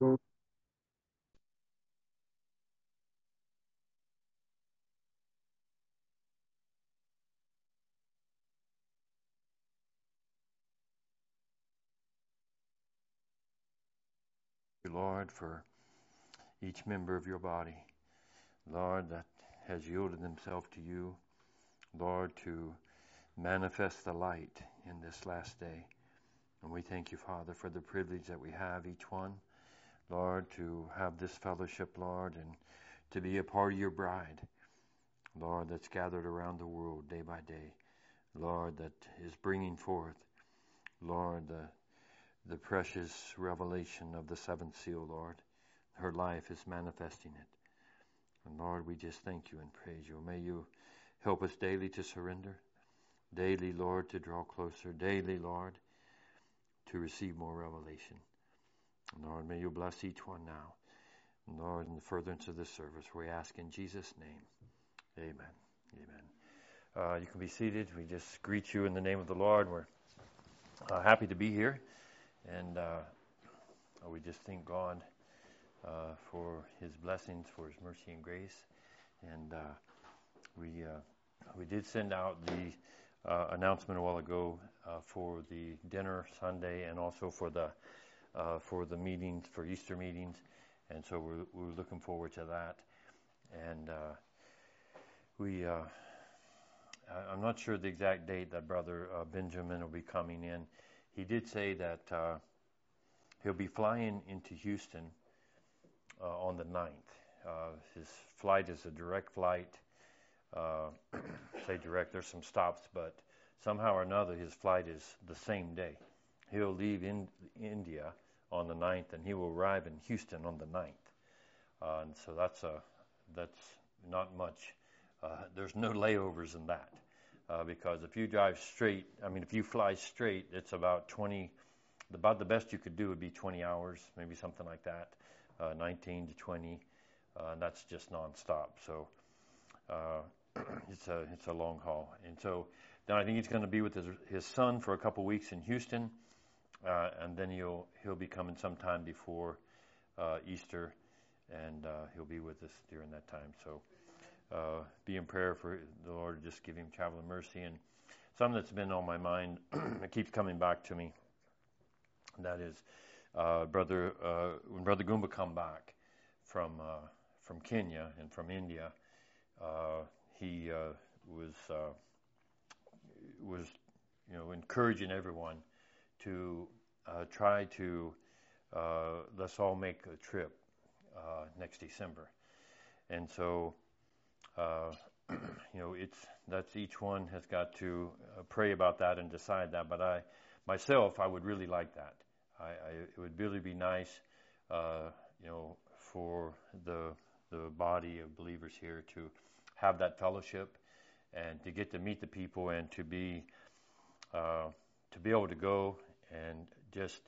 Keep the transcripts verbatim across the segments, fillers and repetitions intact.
you, Lord, for each member of your body, Lord, that has yielded themselves to you, Lord, to manifest the light in this last day. And we thank you, Father, for the privilege that we have, each one, Lord, to have this fellowship, Lord, and to be a part of your bride, Lord, that's gathered around the world day by day, Lord, that is bringing forth, Lord, the, the precious revelation of the seventh seal, Lord. Her life is manifesting it. And Lord, we just thank you and praise you. May you help us daily to surrender, daily, Lord, to draw closer, daily, Lord, to receive more revelation. And Lord, may you bless each one now. And Lord, in the furtherance of this service, we ask in Jesus' name. Amen. Amen. Uh, you can be seated. We just greet you in the name of the Lord. We're uh, happy to be here. And uh, we just thank God uh, for his blessings, for his mercy and grace. And uh, we uh, we did send out the uh, announcement a while ago uh, for the dinner Sunday, and also for the uh, for the meetings, for Easter meetings. And so we're, we're looking forward to that. And uh, we uh, I'm not sure the exact date that Brother uh, Benjamin will be coming in. He did say that uh, he'll be flying into Houston uh, on the ninth. Uh, his flight is a direct flight. Uh, say direct, there's some stops, but somehow or another his flight is the same day. He'll leave in India on the ninth, and he will arrive in Houston on the ninth. Uh, and so that's a that's not much. Uh, there's no layovers in that. Uh, because if you drive straight, I mean, if you fly straight, it's about twenty, about the best you could do would be twenty hours, maybe something like that, uh, nineteen to twenty, uh, and that's just nonstop. So uh, it's a it's a long haul. And so then I think he's going to be with his, his son for a couple weeks in Houston, uh, and then he'll he'll be coming sometime before uh, Easter, and uh, he'll be with us during that time. So. Uh, be in prayer for the Lord to just give him traveling mercy. And something that's been on my mind that keeps coming back to me, that is uh, brother uh, when Brother Goomba come back from uh, from Kenya and from India, uh, he uh, was uh, was you know encouraging everyone to uh, try to uh, let's all make a trip uh, next December. And so Uh, you know, it's that's each one has got to uh, pray about that and decide that. But I, myself, I would really like that. I, I it would really be nice, uh, you know, for the the body of believers here to have that fellowship and to get to meet the people and to be uh, to be able to go and just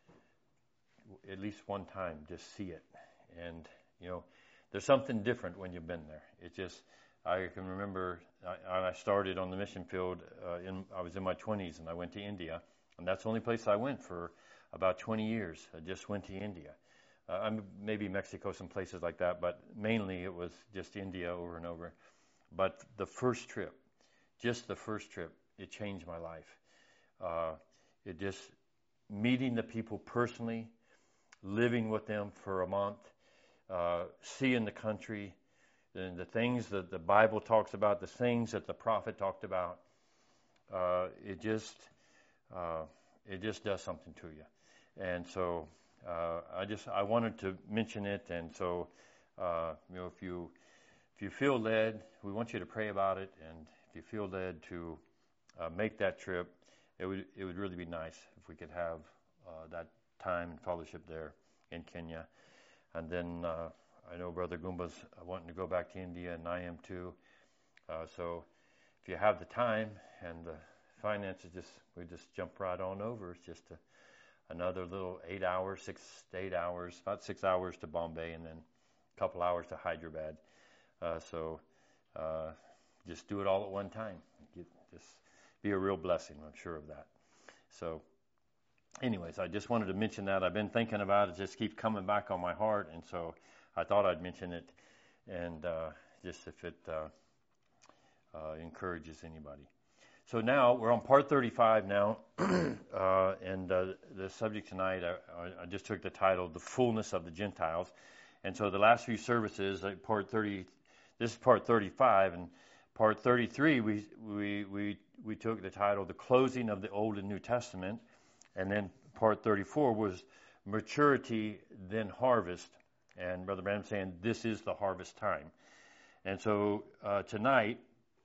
at least one time just see it. And you know, there's something different when you've been there. It just, I can remember I, I started on the mission field, uh, in, I was in my twenties and I went to India, and that's the only place I went for about twenty years. I just went to India. Uh, I'm, maybe Mexico, some places like that, but mainly it was just India over and over. But the first trip, just the first trip, it changed my life. Uh, it just, meeting the people personally, living with them for a month, Uh, seeing the country, and the things that the Bible talks about, the things that the prophet talked about, uh, it just uh, it just does something to you. And so uh, I just I wanted to mention it. And so uh, you know, if you if you feel led, we want you to pray about it. And if you feel led to uh, make that trip, it would it would really be nice if we could have uh, that time and fellowship there in Kenya. And then uh, I know Brother Goomba's wanting to go back to India, and I am too. Uh, so if you have the time and the finances, just we just jump right on over. It's just a, another little eight hours, six to eight hours, about six hours to Bombay, and then a couple hours to Hyderabad. Uh, so uh, just do it all at one time. Get, just be a real blessing, I'm sure of that. So anyways, I just wanted to mention that. I've been thinking about it, just keeps coming back on my heart, and so I thought I'd mention it, and uh, just if it uh, uh, encourages anybody. So now we're on part thirty-five now, uh, and uh, the subject tonight, I, I just took the title, The Fullness of the Gentiles. And so the last few services, like part thirty, this is part thirty-five, and part thirty-three, we we we we took the title, The Closing of the Old and New Testament, and then part thirty-four was Maturity, then Harvest. And Brother Branham saying, this is the harvest time. And so uh, tonight,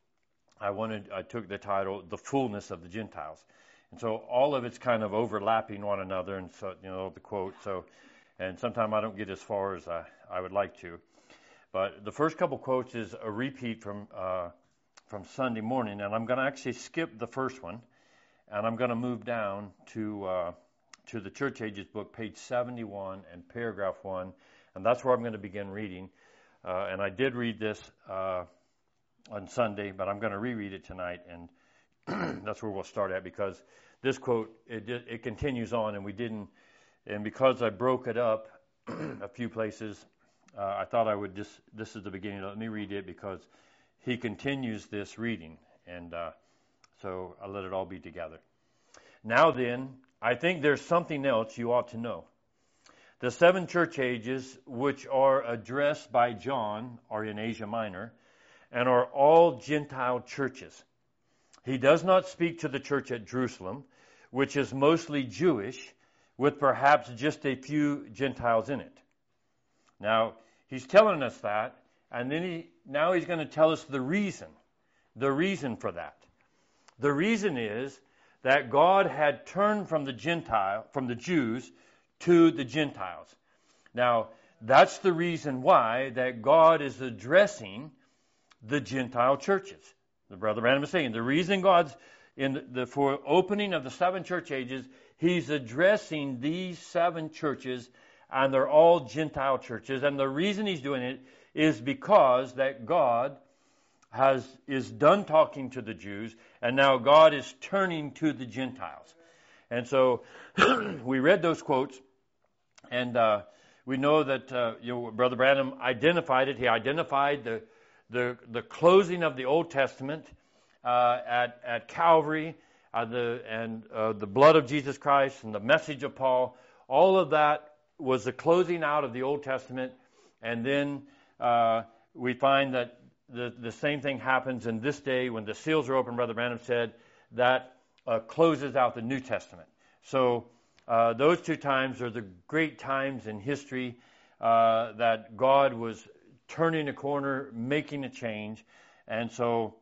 I wanted, I took the title, The Fullness of the Gentiles. And so all of it's kind of overlapping one another, and so, you know, the quote. So, and sometimes I don't get as far as I, I would like to. But the first couple quotes is a repeat from uh, from Sunday morning, and I'm going to actually skip the first one, and I'm going to move down to uh, to the Church Ages book, page seventy-one and paragraph one, and that's where I'm going to begin reading. Uh, and I did read this uh, on Sunday, but I'm going to reread it tonight, and that's where we'll start at, because this quote, it, it continues on, and we didn't, and because I broke it up a few places, uh, I thought I would just, this is the beginning, let me read it, because he continues this reading, and uh, so I'll let it all be together. Now then, I think there's something else you ought to know. The seven church ages which are addressed by John are in Asia Minor, and are all Gentile churches. He does not speak to the church at Jerusalem, which is mostly Jewish, with perhaps just a few Gentiles in it. Now, he's telling us that, and then he now he's going to tell us the reason, the reason for that. The reason is that God had turned from the Gentile, from the Jews to the Gentiles. Now, that's the reason why that God is addressing the Gentile churches. The Brother Branham is saying the reason God's in the, the for opening of the seven church ages, he's addressing these seven churches, and they're all Gentile churches. And the reason he's doing it is because that God has is done talking to the Jews, and now God is turning to the Gentiles. And so we read those quotes, and uh, we know that uh, you know, Brother Branham identified it. He identified the The, the closing of the Old Testament uh, at, at Calvary, uh, the, and uh, the blood of Jesus Christ and the message of Paul, all of that was the closing out of the Old Testament. And then uh, we find that the, the same thing happens in this day when the seals are open, Brother Branham said, that uh, closes out the New Testament. So uh, those two times are the great times in history uh, that God was turning a corner, making a change. And so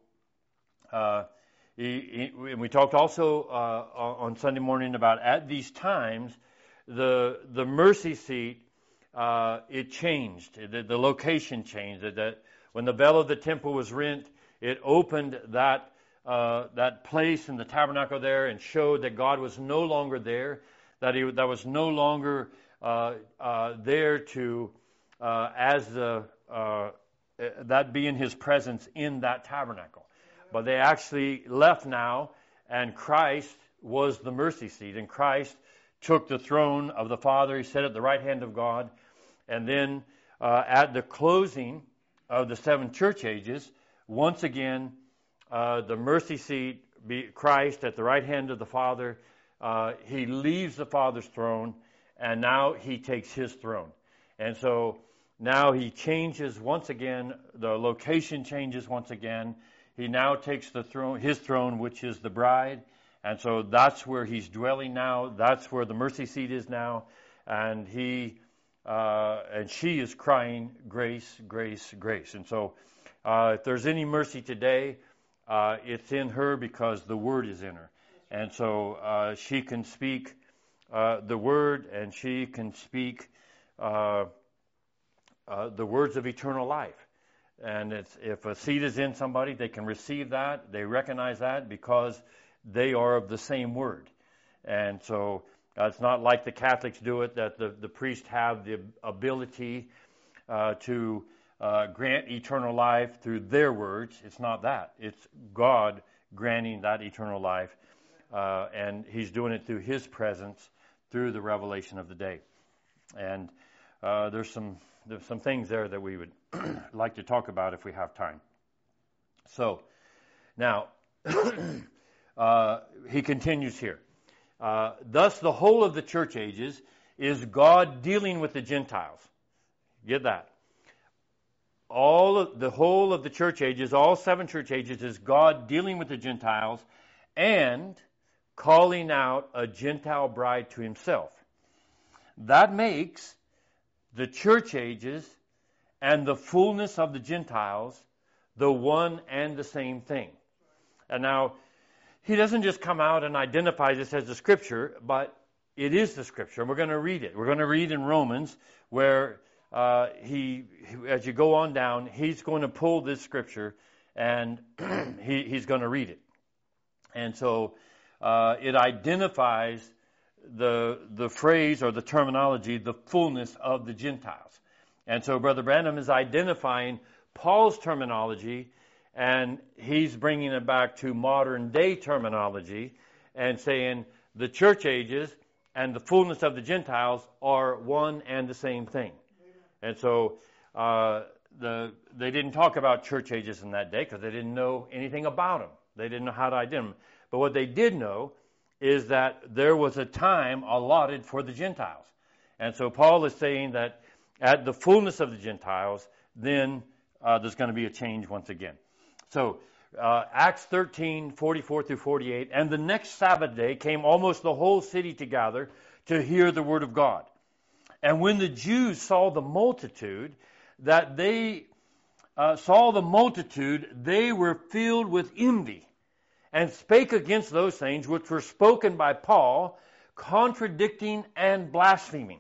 uh, he, he, and we talked also uh, on Sunday morning about at these times, the the mercy seat, uh, it changed. The, the location changed. That, that when the veil of the temple was rent, it opened that uh, that place in the tabernacle there and showed that God was no longer there, that he that was no longer uh, uh, there to uh, as the Uh, that being his presence in that tabernacle. But they actually left now, and Christ was the mercy seat, and Christ took the throne of the Father. He sat at the right hand of God. And then uh, at the closing of the seven church ages, once again, uh, the mercy seat, be Christ at the right hand of the Father, uh, he leaves the Father's throne, and now he takes his throne. And so now he changes once again, the location changes once again. He now takes the throne, his throne, which is the bride. And so that's where he's dwelling now. That's where the mercy seat is now. And he, uh, and she is crying, grace, grace, grace. And so uh, if there's any mercy today, uh, it's in her because the word is in her. And so uh, she can speak uh, the word, and she can speak uh Uh, the words of eternal life. And it's, if a seed is in somebody, they can receive that. They recognize that because they are of the same word. And so uh, it's not like the Catholics do it, that the, the priests have the ability uh, to uh, grant eternal life through their words. It's not that. It's God granting that eternal life. Uh, and he's doing it through his presence through the revelation of the day. And uh, there's some there's some things there that we would like to talk about if we have time. So now uh, he continues here. Uh, Thus the whole of the church ages is God dealing with the Gentiles. Get that? All of, the whole of the church ages, all seven church ages, is God dealing with the Gentiles and calling out a Gentile bride to himself. That makes the church ages and the fullness of the Gentiles the one and the same thing. And now, he doesn't just come out and identify this as the Scripture, but it is the Scripture. And we're going to read it. We're going to read in Romans where uh, he, as you go on down, he's going to pull this Scripture and he, he's going to read it. And so uh, it identifies the the phrase or the terminology, the fullness of the Gentiles. And so Brother Branham is identifying Paul's terminology, and he's bringing it back to modern day terminology and saying the church ages and the fullness of the Gentiles are one and the same thing. And so uh, the they didn't talk about church ages in that day because they didn't know anything about them. They didn't know how to identify them. But what they did know is that there was a time allotted for the Gentiles. And so Paul is saying that at the fullness of the Gentiles, then uh, there's going to be a change once again. So uh, Acts thirteen, forty-four through forty-eight, and the next Sabbath day came almost the whole city together to hear the word of God. And when the Jews saw the multitude, that they uh, saw the multitude, they were filled with envy, and spake against those things which were spoken by Paul, contradicting and blaspheming.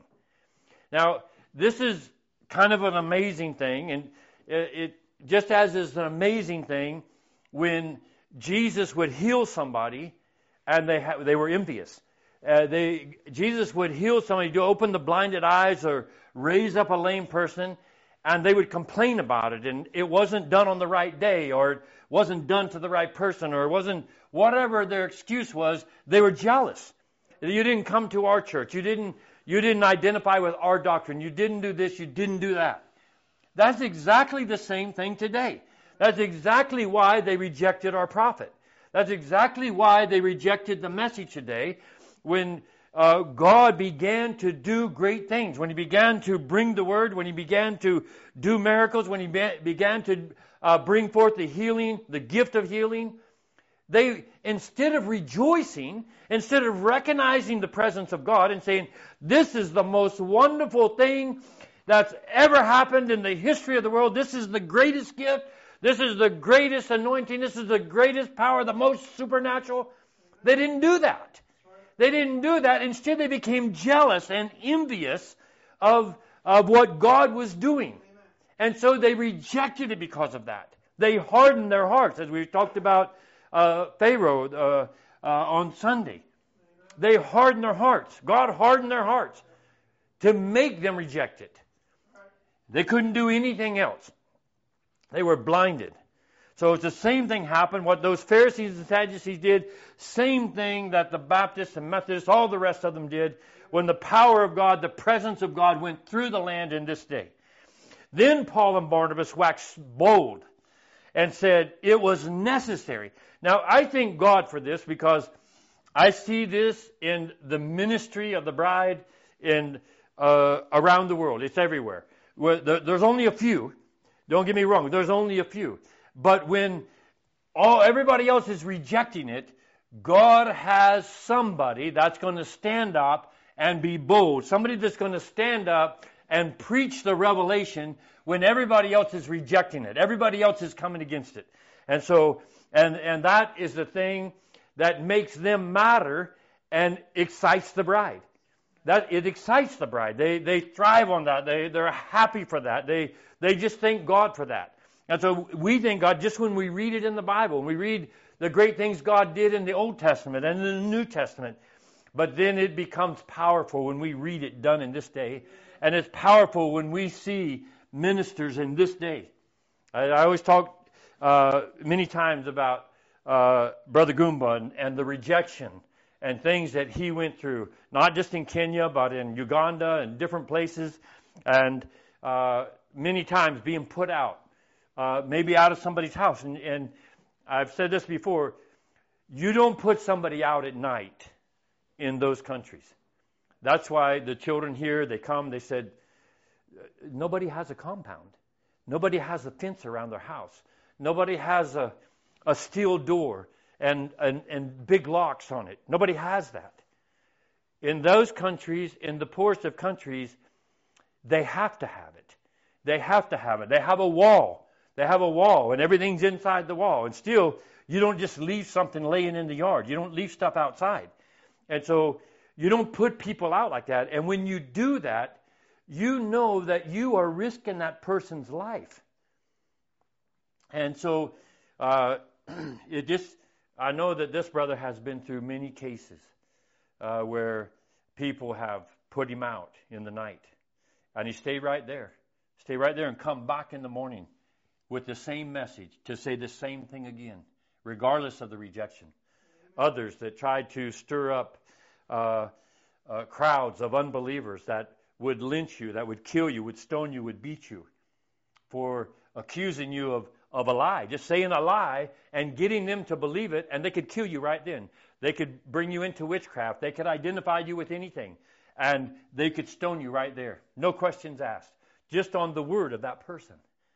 Now, this is kind of an amazing thing, and it, it just as is an amazing thing when Jesus would heal somebody and they ha- they were envious. Uh, they Jesus would heal somebody, to open the blinded eyes or raise up a lame person, and they would complain about it, and it wasn't done on the right day, or it wasn't done to the right person, or it wasn't, whatever their excuse was, they were jealous. You didn't come to our church. You didn't, you didn't identify with our doctrine. You didn't do this. You didn't do that. That's exactly the same thing today. That's exactly why they rejected our prophet. That's exactly why they rejected the message today when uh, God began to do great things, when he began to bring the word, when he began to do miracles, when he be- began to uh, bring forth the healing, the gift of healing. They, instead of rejoicing, instead of recognizing the presence of God and saying, this is the most wonderful thing that's ever happened in the history of the world, this is the greatest gift, this is the greatest anointing, this is the greatest power, the most supernatural, they didn't do that. They didn't do that. Instead, they became jealous and envious of, of what God was doing. And so they rejected it because of that. They hardened their hearts, as we talked about uh, Pharaoh uh, uh, on Sunday. They hardened their hearts. God hardened their hearts to make them reject it. They couldn't do anything else. They were blinded. So it's the same thing happened. What those Pharisees and Sadducees did, same thing that the Baptists and Methodists, all the rest of them did, when the power of God, the presence of God went through the land in this day. Then Paul and Barnabas waxed bold and said it was necessary. Now, I thank God for this because I see this in the ministry of the bride in uh, around the world. It's everywhere. Where there, there's only a few. Don't get me wrong. There's only a few. But when all everybody else is rejecting it, God has somebody that's going to stand up and be bold. Somebody that's going to stand up and preach the revelation when everybody else is rejecting it. Everybody else is coming against it. And so, and, and that is the thing that makes them matter and excites the bride. That it excites the bride. They they thrive on that. They they're happy for that. They they just thank God for that. And so we thank God just when we read it in the Bible, when we read the great things God did in the Old Testament and in the New Testament. But then it becomes powerful when we read it done in this day. And it's powerful when we see ministers in this day. I, I always talk uh, many times about uh, Brother Goomba and, and the rejection and things that he went through, not just in Kenya, but in Uganda and different places, and uh, many times being put out, uh, maybe out of somebody's house. And, and I've said this before, you don't put somebody out at night in those countries. That's why the children here, they come, they said, nobody has a compound. Nobody has a fence around their house. Nobody has a, a steel door and, and, and big locks on it. Nobody has that. In those countries, in the poorest of countries, they have to have it. They have to have it. They have a wall. They have a wall, and everything's inside the wall. And still, you don't just leave something laying in the yard. You don't leave stuff outside. And so you don't put people out like that. And when you do that, you know that you are risking that person's life. And so uh, it just, I know that this brother has been through many cases uh, where people have put him out in the night. And he stayed right there. Stay right there and come back in the morning with the same message to say the same thing again, regardless of the rejection. Others that tried to stir up uh, uh, crowds of unbelievers that would lynch you, that would kill you, would stone you, would beat you for accusing you of, of a lie, just saying a lie and getting them to believe it, and they could kill you right then. They could bring you into witchcraft. They could identify you with anything, and they could stone you right there. No questions asked, just on the word of that person.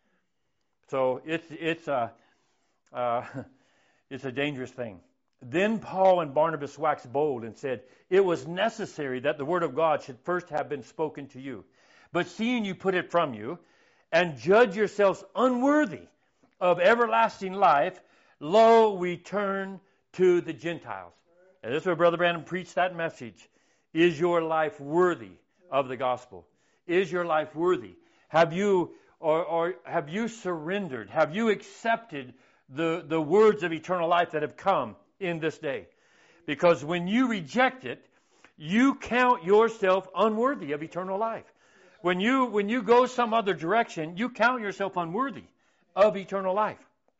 So it's it's a uh, it's a dangerous thing. Then Paul and Barnabas waxed bold and said, "It was necessary that the word of God should first have been spoken to you. But seeing you put it from you, and judge yourselves unworthy of everlasting life, lo, we turn to the Gentiles." And this is where Brother Branham preached that message. Is your life worthy of the gospel? Is your life worthy? Have you or, or have you surrendered? Have you accepted the, the words of eternal life that have come in this day? Because when you reject it, you count yourself unworthy of eternal life. When you when you go some other direction, you count yourself unworthy of eternal life.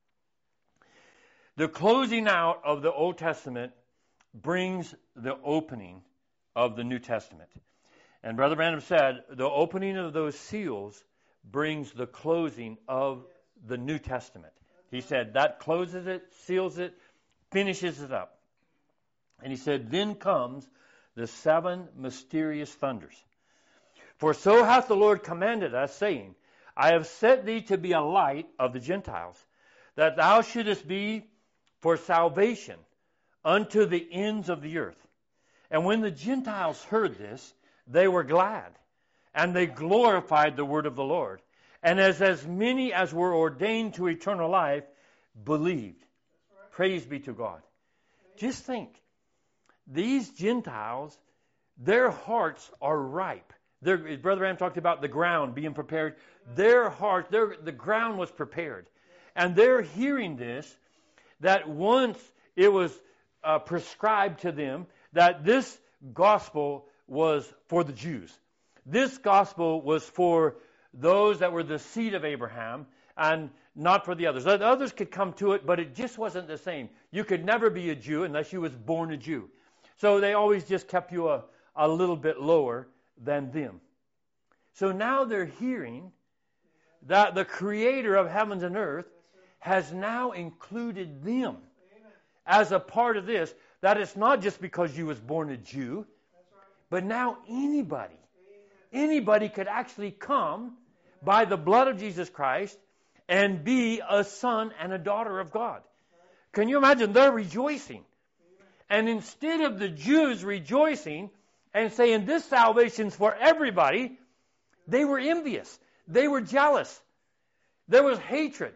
The closing out of the Old Testament brings the opening of the New Testament. And Brother Branham said, the opening of those seals brings the closing of the New Testament. He said, that closes it, seals it, finishes it up. And he said, then comes the seven mysterious thunders. For so hath the Lord commanded us, saying, I have set thee to be a light of the Gentiles, that thou shouldest be for salvation unto the ends of the earth. And when the Gentiles heard this, they were glad, and they glorified the word of the Lord. And as, as many as were ordained to eternal life believed. Right. Praise be to God. Right. Just think, these Gentiles, their hearts are ripe. Their, Brother Branham talked about the ground being prepared. Their heart, their, the ground was prepared. And they're hearing this, that once it was uh, prescribed to them that this gospel was for the Jews. This gospel was for those that were the seed of Abraham and not for the others. The others could come to it, but it just wasn't the same. You could never be a Jew unless you was born a Jew. So they always just kept you a, a little bit lower than them. So now they're hearing that the Creator of heavens and earth has now included them as a part of this, that it's not just because you was born a Jew, but now anybody, anybody could actually come by the blood of Jesus Christ and be a son and a daughter of God. Can you imagine? They're rejoicing. And instead of the Jews rejoicing and saying this salvation's for everybody, they were envious. They were jealous. There was hatred.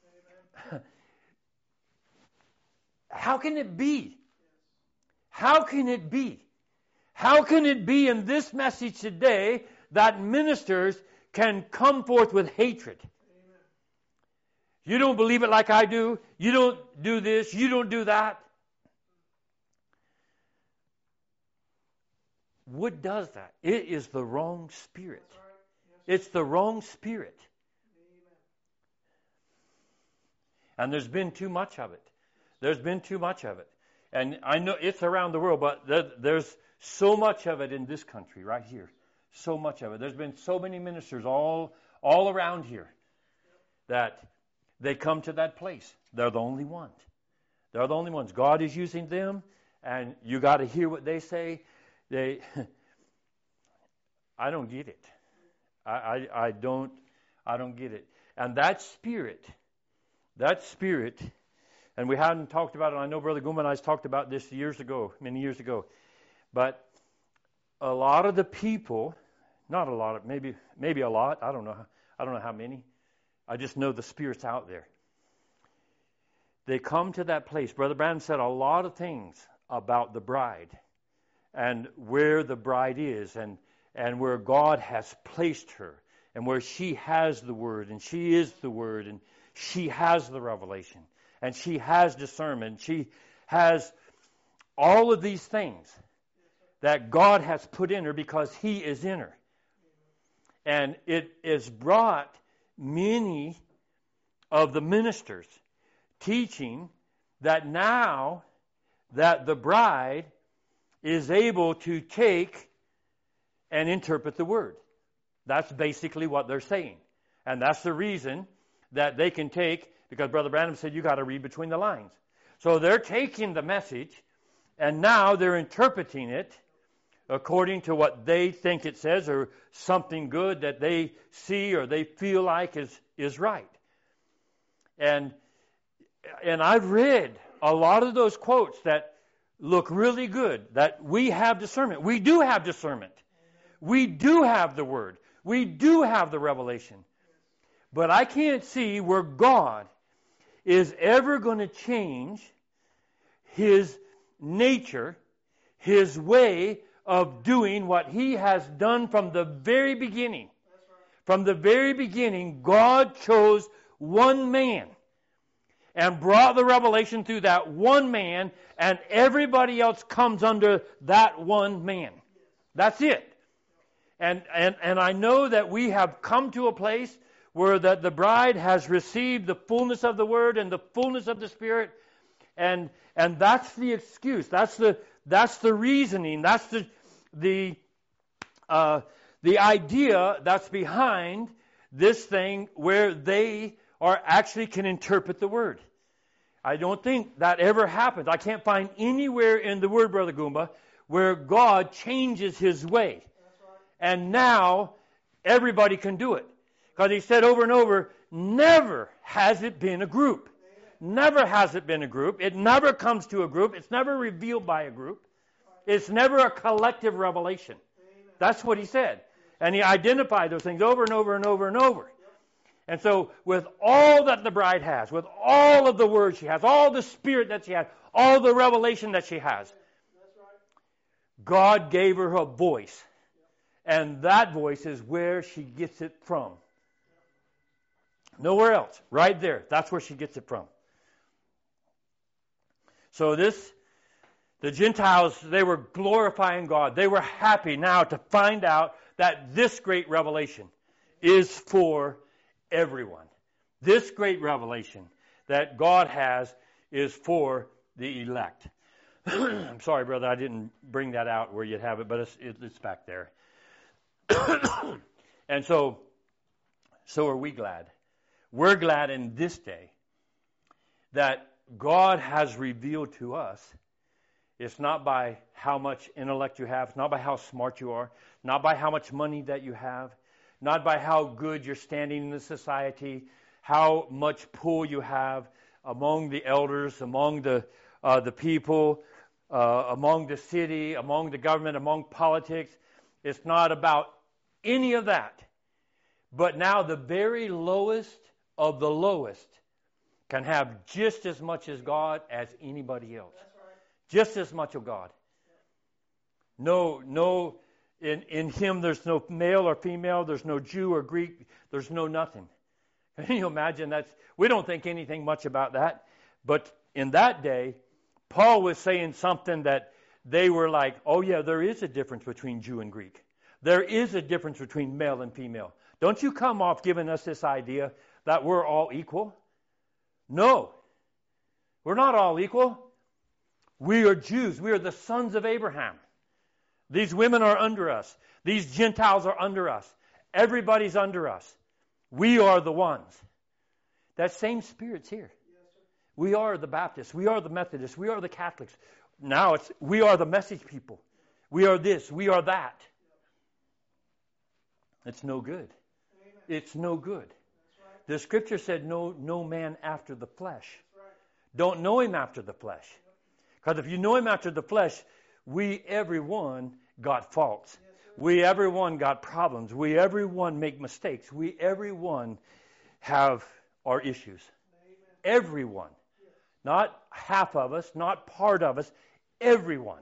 How can it be? How can it be? How can it be in this message today that ministers can come forth with hatred? Amen. You don't believe it like I do. You don't do this. You don't do that. What does that? It is the wrong spirit. Yes. It's the wrong spirit. Amen. And there's been too much of it. There's been too much of it. And I know it's around the world, but there, there's so much of it in this country right here. So much of it. There's been so many ministers all all around here that they come to that place. They're the only ones. They're the only ones. God is using them, and you got to hear what they say. They, I don't get it. I, I, I don't. I don't get it. And that spirit, that spirit, and we hadn't talked about it. I know Brother Guma and I talked about this years ago, many years ago. But a lot of the people, not a lot of, maybe maybe a lot. I don't know. I don't know how many. I just know the spirit's out there. They come to that place. Brother Branham said a lot of things about the bride and where the bride is and, and where God has placed her and where she has the word and she is the word and she has the revelation and she has discernment. She has all of these things that God has put in her because He is in her. And it has brought many of the ministers teaching that now that the bride is able to take and interpret the word. That's basically what they're saying. And that's the reason that they can take, because Brother Branham said you got to read between the lines. So they're taking the message and now they're interpreting it according to what they think it says or something good that they see or they feel like is, is right. And and I've read a lot of those quotes that look really good, that we have discernment. We do have discernment. We do have the word. We do have the revelation. But I can't see where God is ever going to change His nature, His way of doing what He has done from the very beginning. From the very beginning, God chose one man and brought the revelation through that one man, and everybody else comes under that one man. That's it. And and and I know that we have come to a place where the, the bride has received the fullness of the Word and the fullness of the Spirit, and and that's the excuse. That's the that's the reasoning. That's the the uh, the idea that's behind this thing where they are actually can interpret the Word. I don't think that ever happens. I can't find anywhere in the Word, Brother Goomba, where God changes His way. And now everybody can do it. Because He said over and over, never has it been a group. Never has it been a group. It never comes to a group. It's never revealed by a group. It's never a collective revelation. That's what He said. And He identified those things over and over and over and over. And so with all that the bride has, with all of the words she has, all the spirit that she has, all the revelation that she has, God gave her a voice. And that voice is where she gets it from. Nowhere else. Right there. That's where she gets it from. So this, the Gentiles, they were glorifying God. They were happy now to find out that this great revelation is for everyone. This great revelation that God has is for the elect. I'm sorry, brother, I didn't bring that out where you'd have it, but it's, it's back there. And so, so are we glad. We're glad in this day that God has revealed to us. It's not by how much intellect you have, it's not by how smart you are, not by how much money that you have, not by how good you're standing in the society, how much pull you have among the elders, among the uh, the people, uh, among the city, among the government, among politics. It's not about any of that. But now the very lowest of the lowest can have just as much as God as anybody else. That's right. Just as much of God. No, no, in, in Him there's no male or female, there's no Jew or Greek, there's no nothing. Can you imagine that? We don't think anything much about that. But in that day, Paul was saying something that they were like, oh yeah, there is a difference between Jew and Greek. There is a difference between male and female. Don't you come off giving us this idea that we're all equal. No, we're not all equal. We are Jews. We are the sons of Abraham. These women are under us. These Gentiles are under us. Everybody's under us. We are the ones. That same Spirit's here. We are the Baptists. We are the Methodists. We are the Catholics. Now it's we are the message people. We are this. We are that. It's no good. It's no good. The Scripture said, no, no man after the flesh. Don't know him after the flesh. Because if you know him after the flesh, we, everyone, got faults. We, everyone, got problems. We, everyone, make mistakes. We, everyone, have our issues. Everyone. Not half of us, not part of us, everyone.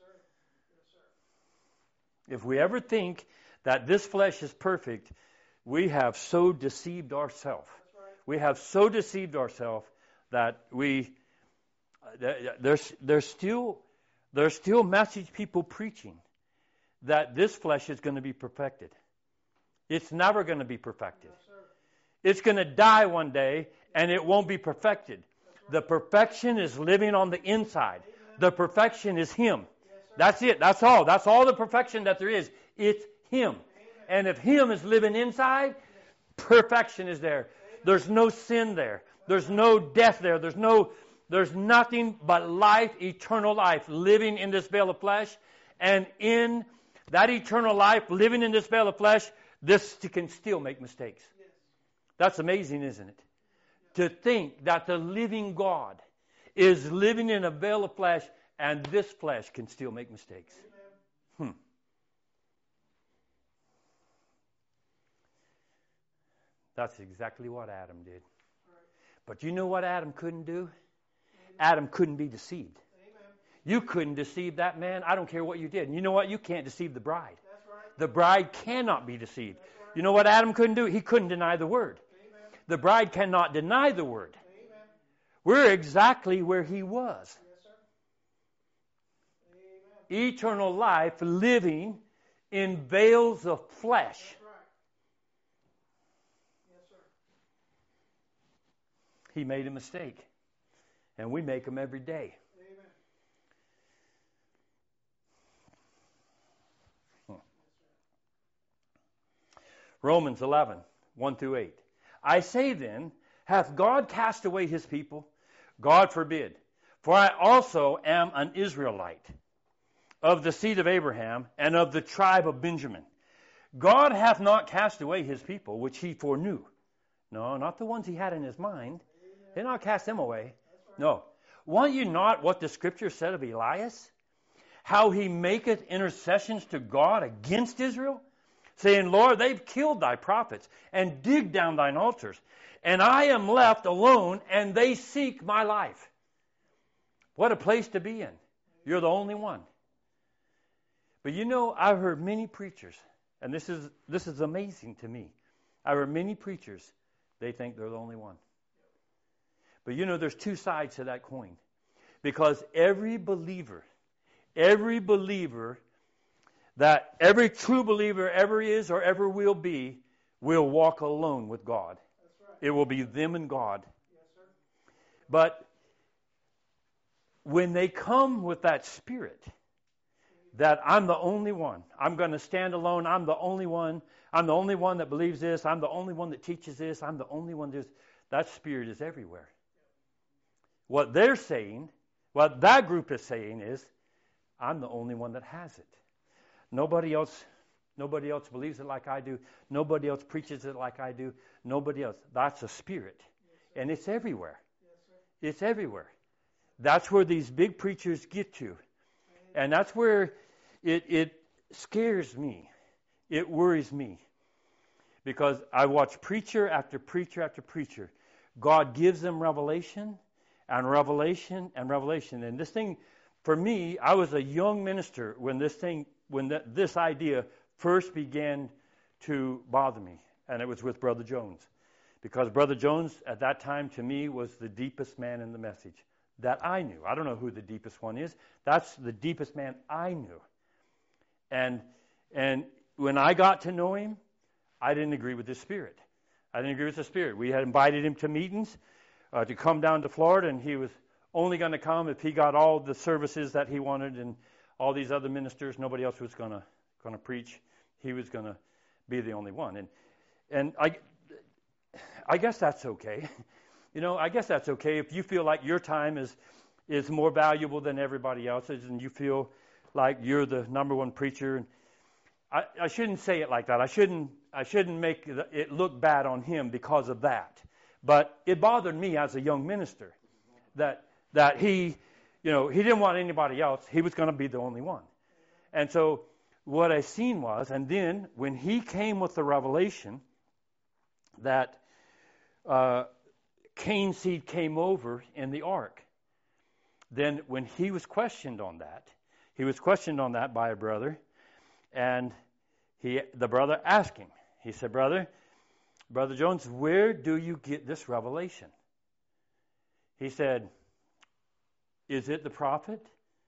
If we ever think that this flesh is perfect, we have so deceived ourselves. We have so deceived ourselves that we there's there's still there's still message people preaching that this flesh is going to be perfected. It's never going to be perfected. It's going to die one day and it won't be perfected. The perfection is living on the inside. The perfection is Him. That's it. That's all. That's all the perfection that there is. It's Him. And if Him is living inside, perfection is there. There's no sin there. There's no death there. There's no, there's nothing but life, eternal life, living in this veil of flesh. And in that eternal life, living in this veil of flesh, this can still make mistakes. That's amazing, isn't it? To think that the living God is living in a veil of flesh and this flesh can still make mistakes. Hmm. That's exactly what Adam did. But you know what Adam couldn't do? Adam couldn't be deceived. You couldn't deceive that man. I don't care what you did. And you know what? You can't deceive the bride. The bride cannot be deceived. You know what Adam couldn't do? He couldn't deny the word. The bride cannot deny the word. We're exactly where he was. Eternal life living in veils of flesh. He made a mistake. And we make them every day. Hmm. Romans eleven, one through eight. I say then, hath God cast away his people? God forbid. For I also am an Israelite, of the seed of Abraham, and of the tribe of Benjamin. God hath not cast away his people, which he foreknew. No, not the ones he had in his mind. He did not cast them away. No. Want you not what the Scripture said of Elias? How he maketh intercessions to God against Israel? Saying, Lord, they've killed thy prophets and digged down thine altars. And I am left alone, and they seek my life. What a place to be in. You're the only one. But you know, I've heard many preachers, and this is this is amazing to me. I've heard many preachers, they think they're the only one. But you know, there's two sides to that coin. Because every believer, every believer, that every true believer ever is or ever will be, will walk alone with God. Right. It will be them and God. Yes, sir. But when they come with that spirit, that I'm the only one, I'm going to stand alone, I'm the only one, I'm the only one that believes this, I'm the only one that teaches this, I'm the only one that does, that spirit is everywhere. What they're saying, what that group is saying is, I'm the only one that has it. Nobody else, nobody else believes it like I do. Nobody else preaches it like I do. Nobody else. That's a spirit. Yes, and it's everywhere. Yes, it's everywhere. That's where these big preachers get to. And that's where it, it scares me. It worries me. Because I watch preacher after preacher after preacher. God gives them revelation and revelation and revelation. And this thing, for me, I was a young minister when this thing when the, this idea first began to bother me, and it was with Brother Jones. Because Brother Jones, at that time, to me, was the deepest man in the message that I knew. I don't know who the deepest one is. That's the deepest man I knew. And and when I got to know him, I didn't agree with his spirit. I didn't agree with the spirit. We had invited him to meetings, uh, to come down to Florida, and he was only going to come if he got all the services that he wanted and all these other ministers. Nobody else was going to going to preach. He was going to be the only one. And and I I guess that's okay. You know, I guess that's okay if you feel like your time is is more valuable than everybody else's, and you feel like you're the number one preacher. And I, I shouldn't say it like that. I shouldn't I shouldn't make it look bad on him because of that. But it bothered me as a young minister that that he, you know, he didn't want anybody else. He was going to be the only one. And so what I seen was, and then when he came with the revelation that uh, Cain's seed came over in the ark, then when he was questioned on that, he was questioned on that by a brother, and he the brother asked him. He said, "Brother, Brother Jones, where do you get this revelation?" He said, "Is it the prophet?"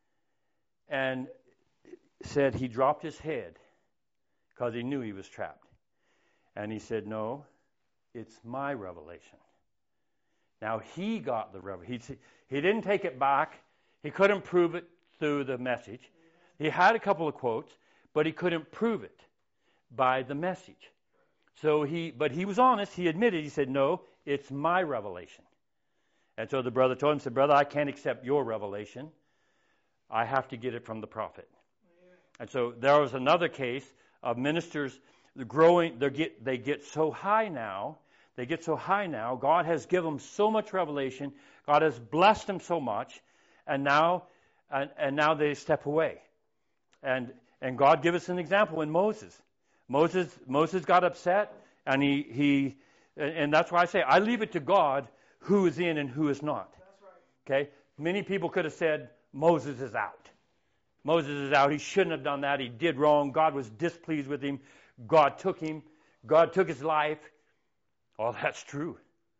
And said he dropped his head because he knew he was trapped. And he said, "No, it's my revelation." Now he got the revelation. He, he didn't take it back. He couldn't prove it through the message. He had a couple of quotes, but he couldn't prove it by the message. So he, but he was honest. He admitted. He said, "No, it's my revelation." And so the brother told him, said, "Brother, I can't accept your revelation. I have to get it from the prophet." And so there was another case of ministers growing. They get they get so high now. They get so high now. God has given them so much revelation. God has blessed them so much, and now and, and now they step away. And and God gave us an example in Moses. Moses Moses got upset, and he he and that's why I say I leave it to God who is in and who is not. Okay? Many people could have said Moses is out. Moses is out. He shouldn't have done that. He did wrong. God was displeased with him. God took him. God took his life. All that's true.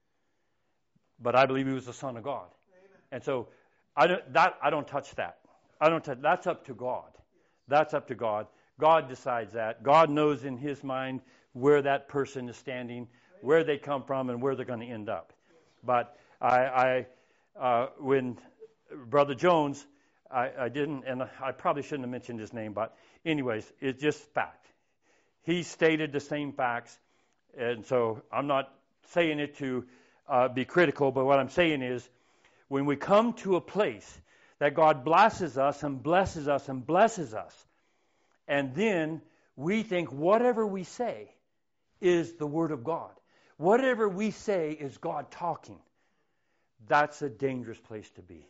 But I believe he was the Son of God. Amen. And so I don't that I don't touch that. I don't touch that's up to God. That's up to God. God decides that. God knows in his mind where that person is standing, where they come from, and where they're going to end up. But I, I uh, when Brother Jones, I, I didn't, and I probably shouldn't have mentioned his name, but anyways, it's just fact. He stated the same facts, and so I'm not saying it to uh, be critical, but what I'm saying is when we come to a place that God blesses us and blesses us and blesses us, and then we think whatever we say is the Word of God. Whatever we say is God talking. That's a dangerous place to be.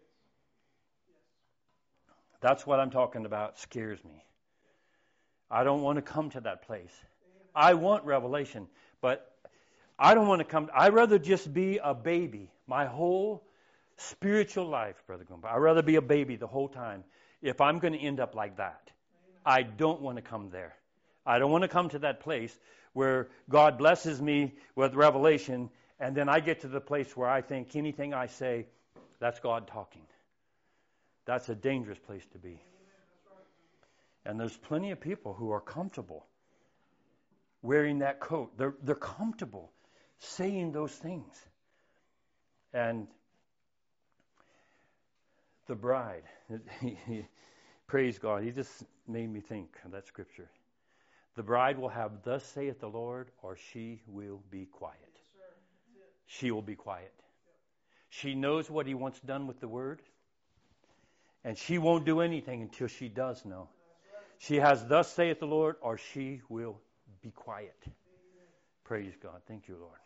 That's what I'm talking about. Scares me. I don't want to come to that place. I want revelation, but I don't want to come. I'd rather just be a baby my whole spiritual life, Brother Goomba. I'd rather be a baby the whole time if I'm going to end up like that. I don't want to come there. I don't want to come to that place where God blesses me with revelation, and then I get to the place where I think anything I say, that's God talking. That's a dangerous place to be. And there's plenty of people who are comfortable wearing that coat. They're, they're comfortable saying those things. And the bride, praise God, he just made me think of that scripture. The bride will have, "Thus saith the Lord," or she will be quiet. She will be quiet. She knows what he wants done with the word. And she won't do anything until she does know. She has, "Thus saith the Lord," or she will be quiet. Praise God. Thank you, Lord.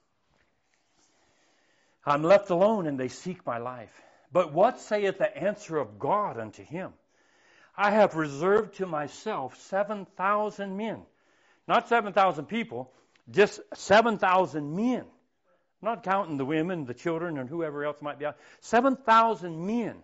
"I'm left alone, and they seek my life. But what saith the answer of God unto him? I have reserved to myself seven thousand men." Not seven thousand people, just seven thousand men. Not counting the women, the children, and whoever else might be out. seven thousand men.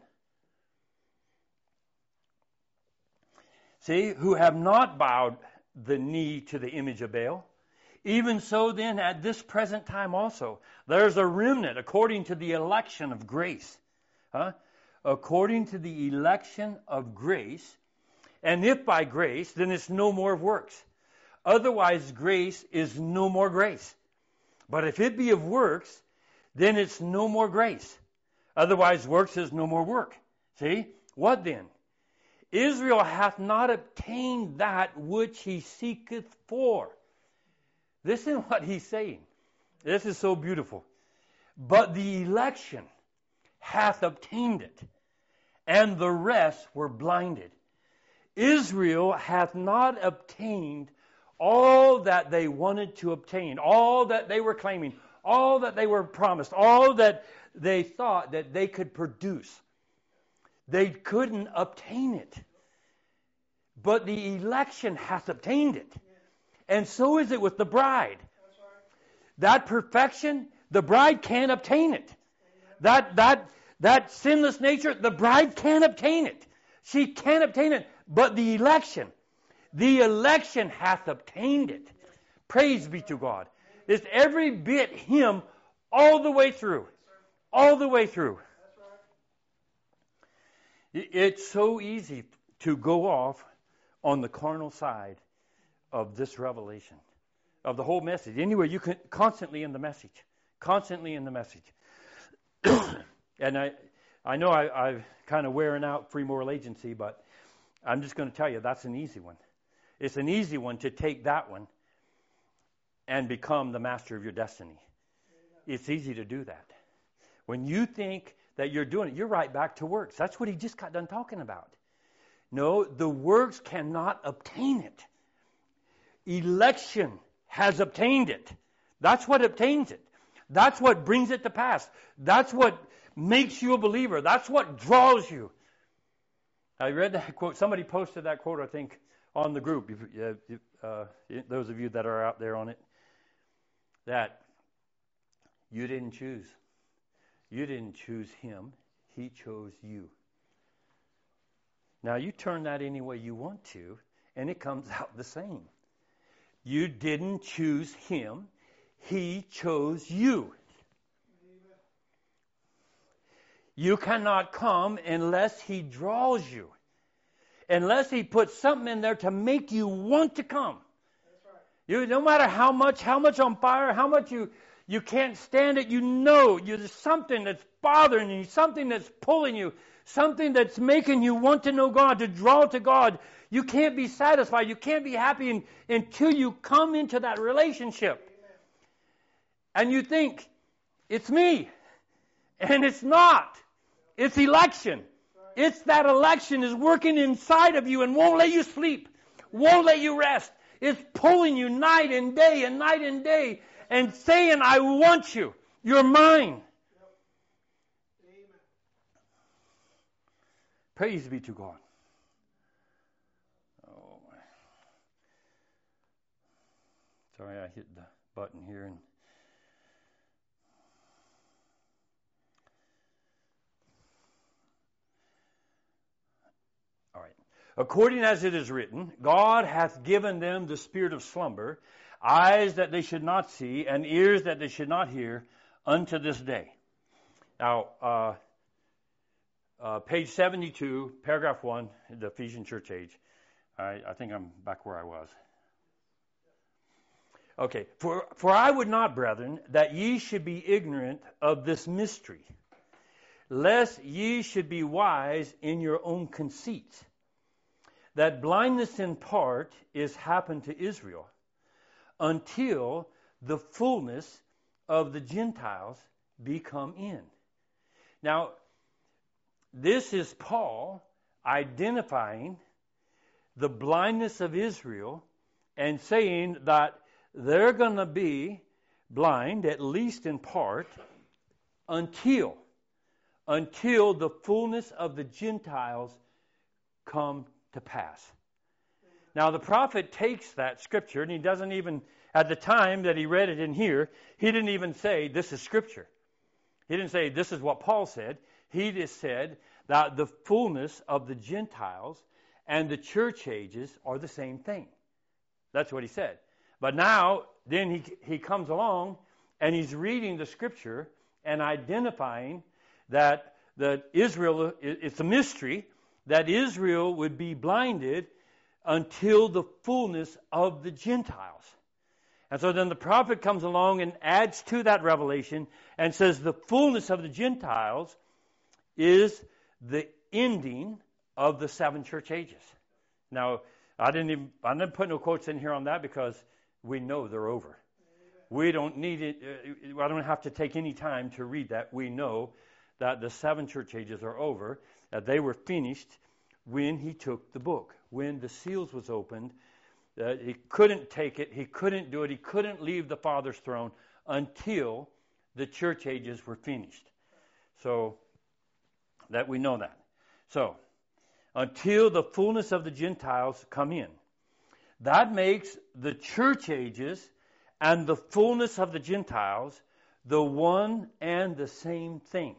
See, who have not bowed the knee to the image of Baal. Even so then at this present time also, there's a remnant according to the election of grace. Huh? According to the election of grace. And if by grace, then it's no more of works. Otherwise, grace is no more grace. But if it be of works, then it's no more grace. Otherwise, works is no more work. See? What then? Israel hath not obtained that which he seeketh for. Listen what he's saying. This is so beautiful. But the election hath obtained it, and the rest were blinded. Israel hath not obtained all that they wanted to obtain, all that they were claiming, all that they were promised, all that they thought that they could produce. They couldn't obtain it. But the election hath obtained it. And so is it with the bride. That perfection, the bride can't obtain it. That, that, that sinless nature, the bride can't obtain it. She can't obtain it. But the election, the election hath obtained it. Praise be to God. It's every bit Him all the way through. All the way through. It's so easy to go off on the carnal side of this revelation, of the whole message. Anyway, you can constantly in the message. Constantly in the message. And I I know I, I've kind of wearing out free moral agency, but I'm just going to tell you that's an easy one. It's an easy one to take that one and become the master of your destiny. It's easy to do that. When you think that you're doing it, you're right back to works. That's what he just got done talking about. No, the works cannot obtain it. Election has obtained it. That's what obtains it. That's what brings it to pass. That's what makes you a believer. That's what draws you. I read that quote. Somebody posted that quote, I think, on the group. Uh, uh, those of you that are out there on it. That you didn't choose. You didn't choose him. He chose you. Now, you turn that any way you want to, and it comes out the same. You didn't choose him. He chose you. You cannot come unless he draws you. Unless he puts something in there to make you want to come. You, no matter how much, how much on fire, how much you, you can't stand it, you know you, there's something that's bothering you, something that's pulling you, something that's making you want to know God, to draw to God. You can't be satisfied, you can't be happy in, until you come into that relationship. And you think, it's me. And it's not. It's election. It's that election is working inside of you and won't let you sleep, won't let you rest. It's pulling you night and day and night and day and saying, I want you. You're mine. Yep. Praise be to God. Oh, my. Sorry, I hit the button here. And all right. According as it is written, God hath given them the spirit of slumber, eyes that they should not see, and ears that they should not hear, unto this day. Now, uh, uh, page seventy-two, paragraph one, the Ephesian church age. I, I think I'm back where I was. Okay. For, for I would not, brethren, that ye should be ignorant of this mystery, lest ye should be wise in your own conceits, that blindness in part is happened to Israel, until the fullness of the Gentiles be come in. Now, this is Paul identifying the blindness of Israel and saying that they're going to be blind, at least in part, until, until the fullness of the Gentiles come to pass. Now, the prophet takes that scripture, and he doesn't even, at the time that he read it in here, he didn't even say, this is scripture. He didn't say, this is what Paul said. He just said that the fullness of the Gentiles and the church ages are the same thing. That's what he said. But now, then he, he comes along, and he's reading the scripture and identifying that, that Israel, it's a mystery, that Israel would be blinded until the fullness of the Gentiles. And so then the prophet comes along and adds to that revelation and says the fullness of the Gentiles is the ending of the seven church ages. Now, I didn't even, I didn't put no quotes in here on that because we know they're over. We don't need it. I don't have to take any time to read that. We know that the seven church ages are over, that they were finished when he took the book, when the seals was opened. Uh, he couldn't take it. He couldn't do it. He couldn't leave the Father's throne until the church ages were finished. So that we know that. So until the fullness of the Gentiles come in. That makes the church ages and the fullness of the Gentiles the one and the same thing.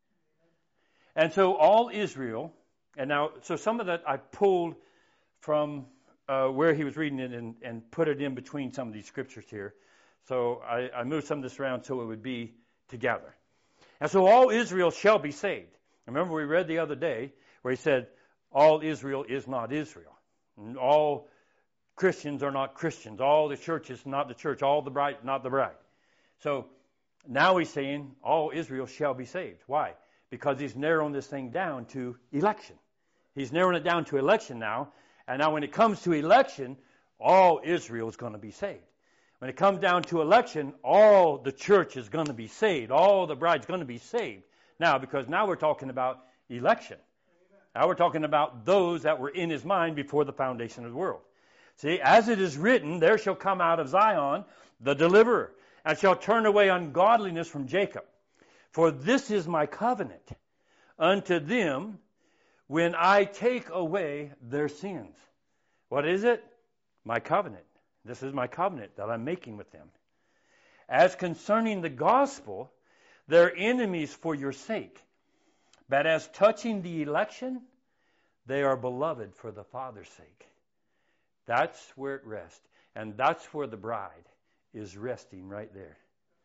And so all Israel, and now, so some of that I pulled from uh, where he was reading it and, and put it in between some of these scriptures here. So I, I moved some of this around so it would be together. And so all Israel shall be saved. Remember we read the other day where he said, all Israel is not Israel. And all Christians are not Christians. All the church is not the church. All the bride, not the bride. So now he's saying all Israel shall be saved. Why? Because he's narrowing this thing down to election. He's narrowing it down to election now. And now when it comes to election, all Israel is going to be saved. When it comes down to election, all the church is going to be saved. All the bride's going to be saved. Now, because now we're talking about election. Now we're talking about those that were in his mind before the foundation of the world. See, as it is written, there shall come out of Zion the deliverer, and shall turn away ungodliness from Jacob. For this is my covenant unto them when I take away their sins. What is it? My covenant. This is my covenant that I'm making with them. As concerning the gospel, they're enemies for your sake. But as touching the election, they are beloved for the Father's sake. That's where it rests. And that's where the bride is resting right there.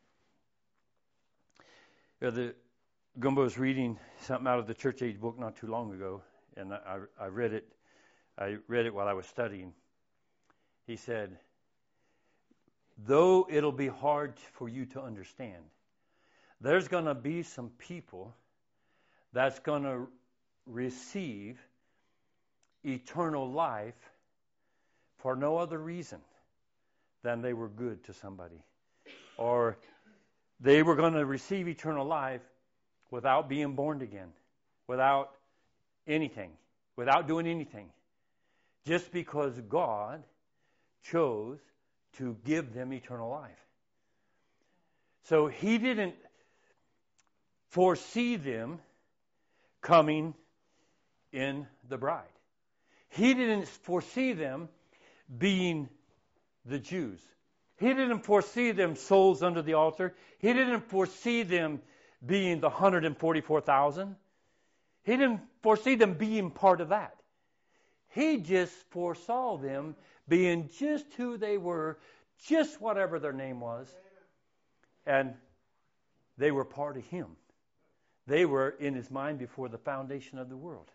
You know, the Gumbo was reading something out of the church age book not too long ago, and I, I read it. I read it while I was studying. He said, though it'll be hard for you to understand, there's going to be some people that's going to receive eternal life for no other reason than they were good to somebody. Or they were going to receive eternal life without being born again, without anything, without doing anything, just because God chose to give them eternal life. So he didn't foresee them coming in the bride. He didn't foresee them being the Jews. He didn't foresee them souls under the altar. He didn't foresee them being the one hundred forty-four thousand. He didn't foresee them being part of that. He just foresaw them being just who they were, just whatever their name was. And they were part of him. They were in his mind before the foundation of the world.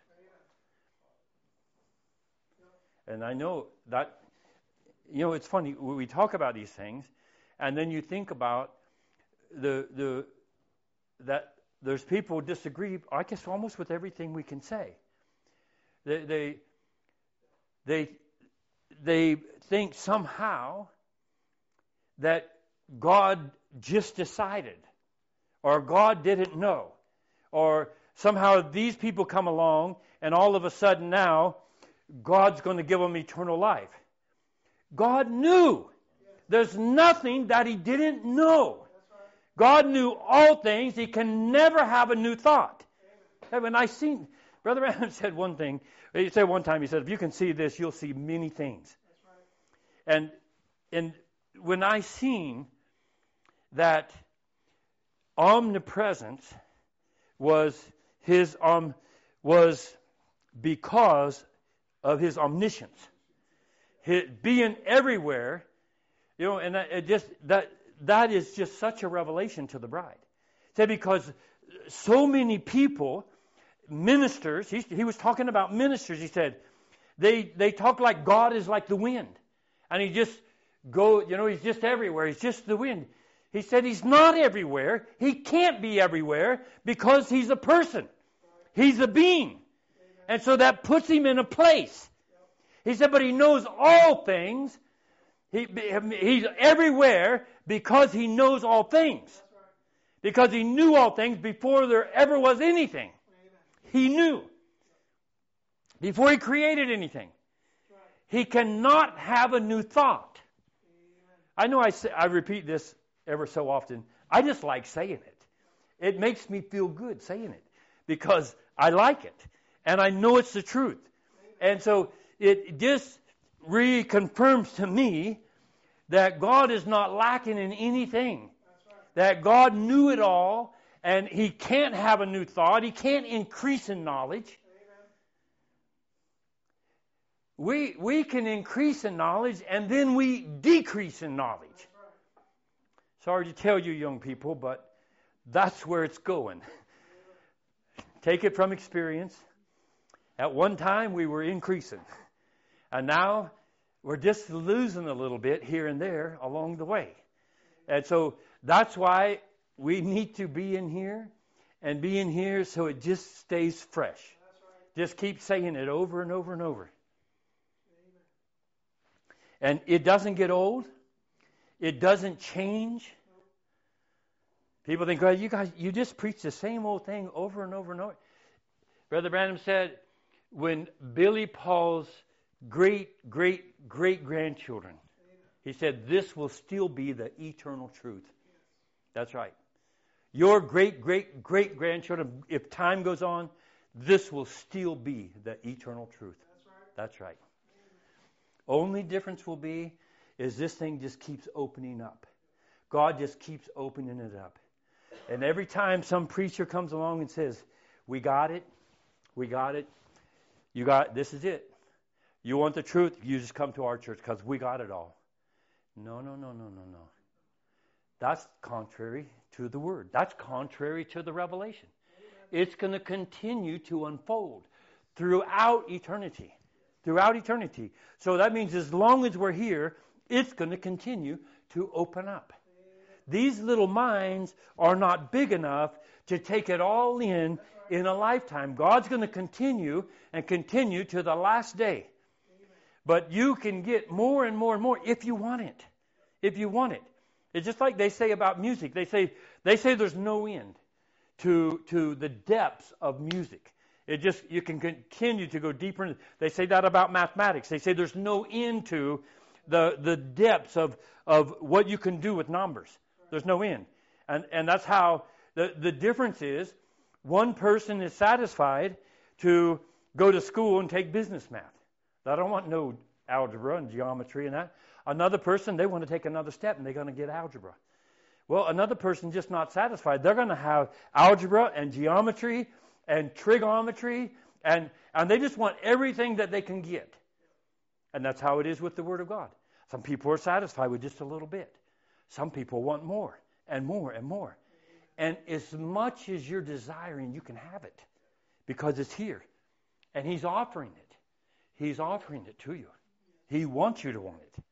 And I know that, you know, it's funny, we talk about these things, and then you think about the the that there's people who disagree, I guess, almost with everything we can say. They they they, they think somehow that God just decided, or God didn't know, or somehow these people come along, and all of a sudden now, God's going to give them eternal life. God knew. There's nothing that he didn't know. God knew all things. He can never have a new thought. When I seen, Brother Adam said one thing. He said one time, he said, if you can see this, you'll see many things. And and when I seen that omnipresence was his um was because of his omniscience, his being everywhere, you know, and it just that that is just such a revelation to the bride. Say because so many people, ministers, he, he was talking about ministers. He said they they talk like God is like the wind, and he just go, you know, he's just everywhere. He's just the wind. He said he's not everywhere. He can't be everywhere because he's a person. He's a being. And so that puts him in a place. He said, but he knows all things. He, he's everywhere because he knows all things. Because he knew all things before there ever was anything. He knew. Before he created anything. He cannot have a new thought. I know I, say, I repeat this ever so often. I just like saying it. It makes me feel good saying it. Because I like it. And I know it's the truth. And so it just reconfirms to me that God is not lacking in anything. That God knew it all, and He can't have a new thought. He can't increase in knowledge. We, we can increase in knowledge, and then we decrease in knowledge. Sorry to tell you, young people, but that's where it's going. Take it from experience. At one time, we were increasing. And now, we're just losing a little bit here and there along the way. And so, that's why we need to be in here and be in here so it just stays fresh. Right. Just keep saying it over and over and over. Amen. And it doesn't get old. It doesn't change. Nope. People think, well, you guys, you just preach the same old thing over and over and over. Brother Branham said, when Billy Paul's great, great, great grandchildren, he said, this will still be the eternal truth. That's right. Your great, great, great grandchildren, if time goes on, this will still be the eternal truth. That's right. That's right. Only difference will be is this thing just keeps opening up. God just keeps opening it up. And every time some preacher comes along and says, we got it, we got it, you got, this is it. You want the truth, you just come to our church because we got it all. No, no, no, no, no, no. That's contrary to the Word. That's contrary to the revelation. It's going to continue to unfold throughout eternity. Throughout eternity. So that means as long as we're here, it's going to continue to open up. These little minds are not big enough to take it all in in a lifetime. God's going to continue and continue to the last day. But you can get more and more and more if you want it. If you want it. It's just like they say about music. They say they say there's no end to to the depths of music. It just you can continue to go deeper in. They say that about mathematics. They say there's no end to the the depths of of what you can do with numbers. There's no end. And and that's how the the difference is. One person is satisfied to go to school and take business math. I don't want no algebra and geometry and that. Another person, they want to take another step and they're going to get algebra. Well, another person just not satisfied. They're going to have algebra and geometry and trigonometry and, and they just want everything that they can get. And that's how it is with the Word of God. Some people are satisfied with just a little bit. Some people want more and more and more. And as much as you're desiring, you can have it because it's here. And He's offering it. He's offering it to you. He wants you to want it.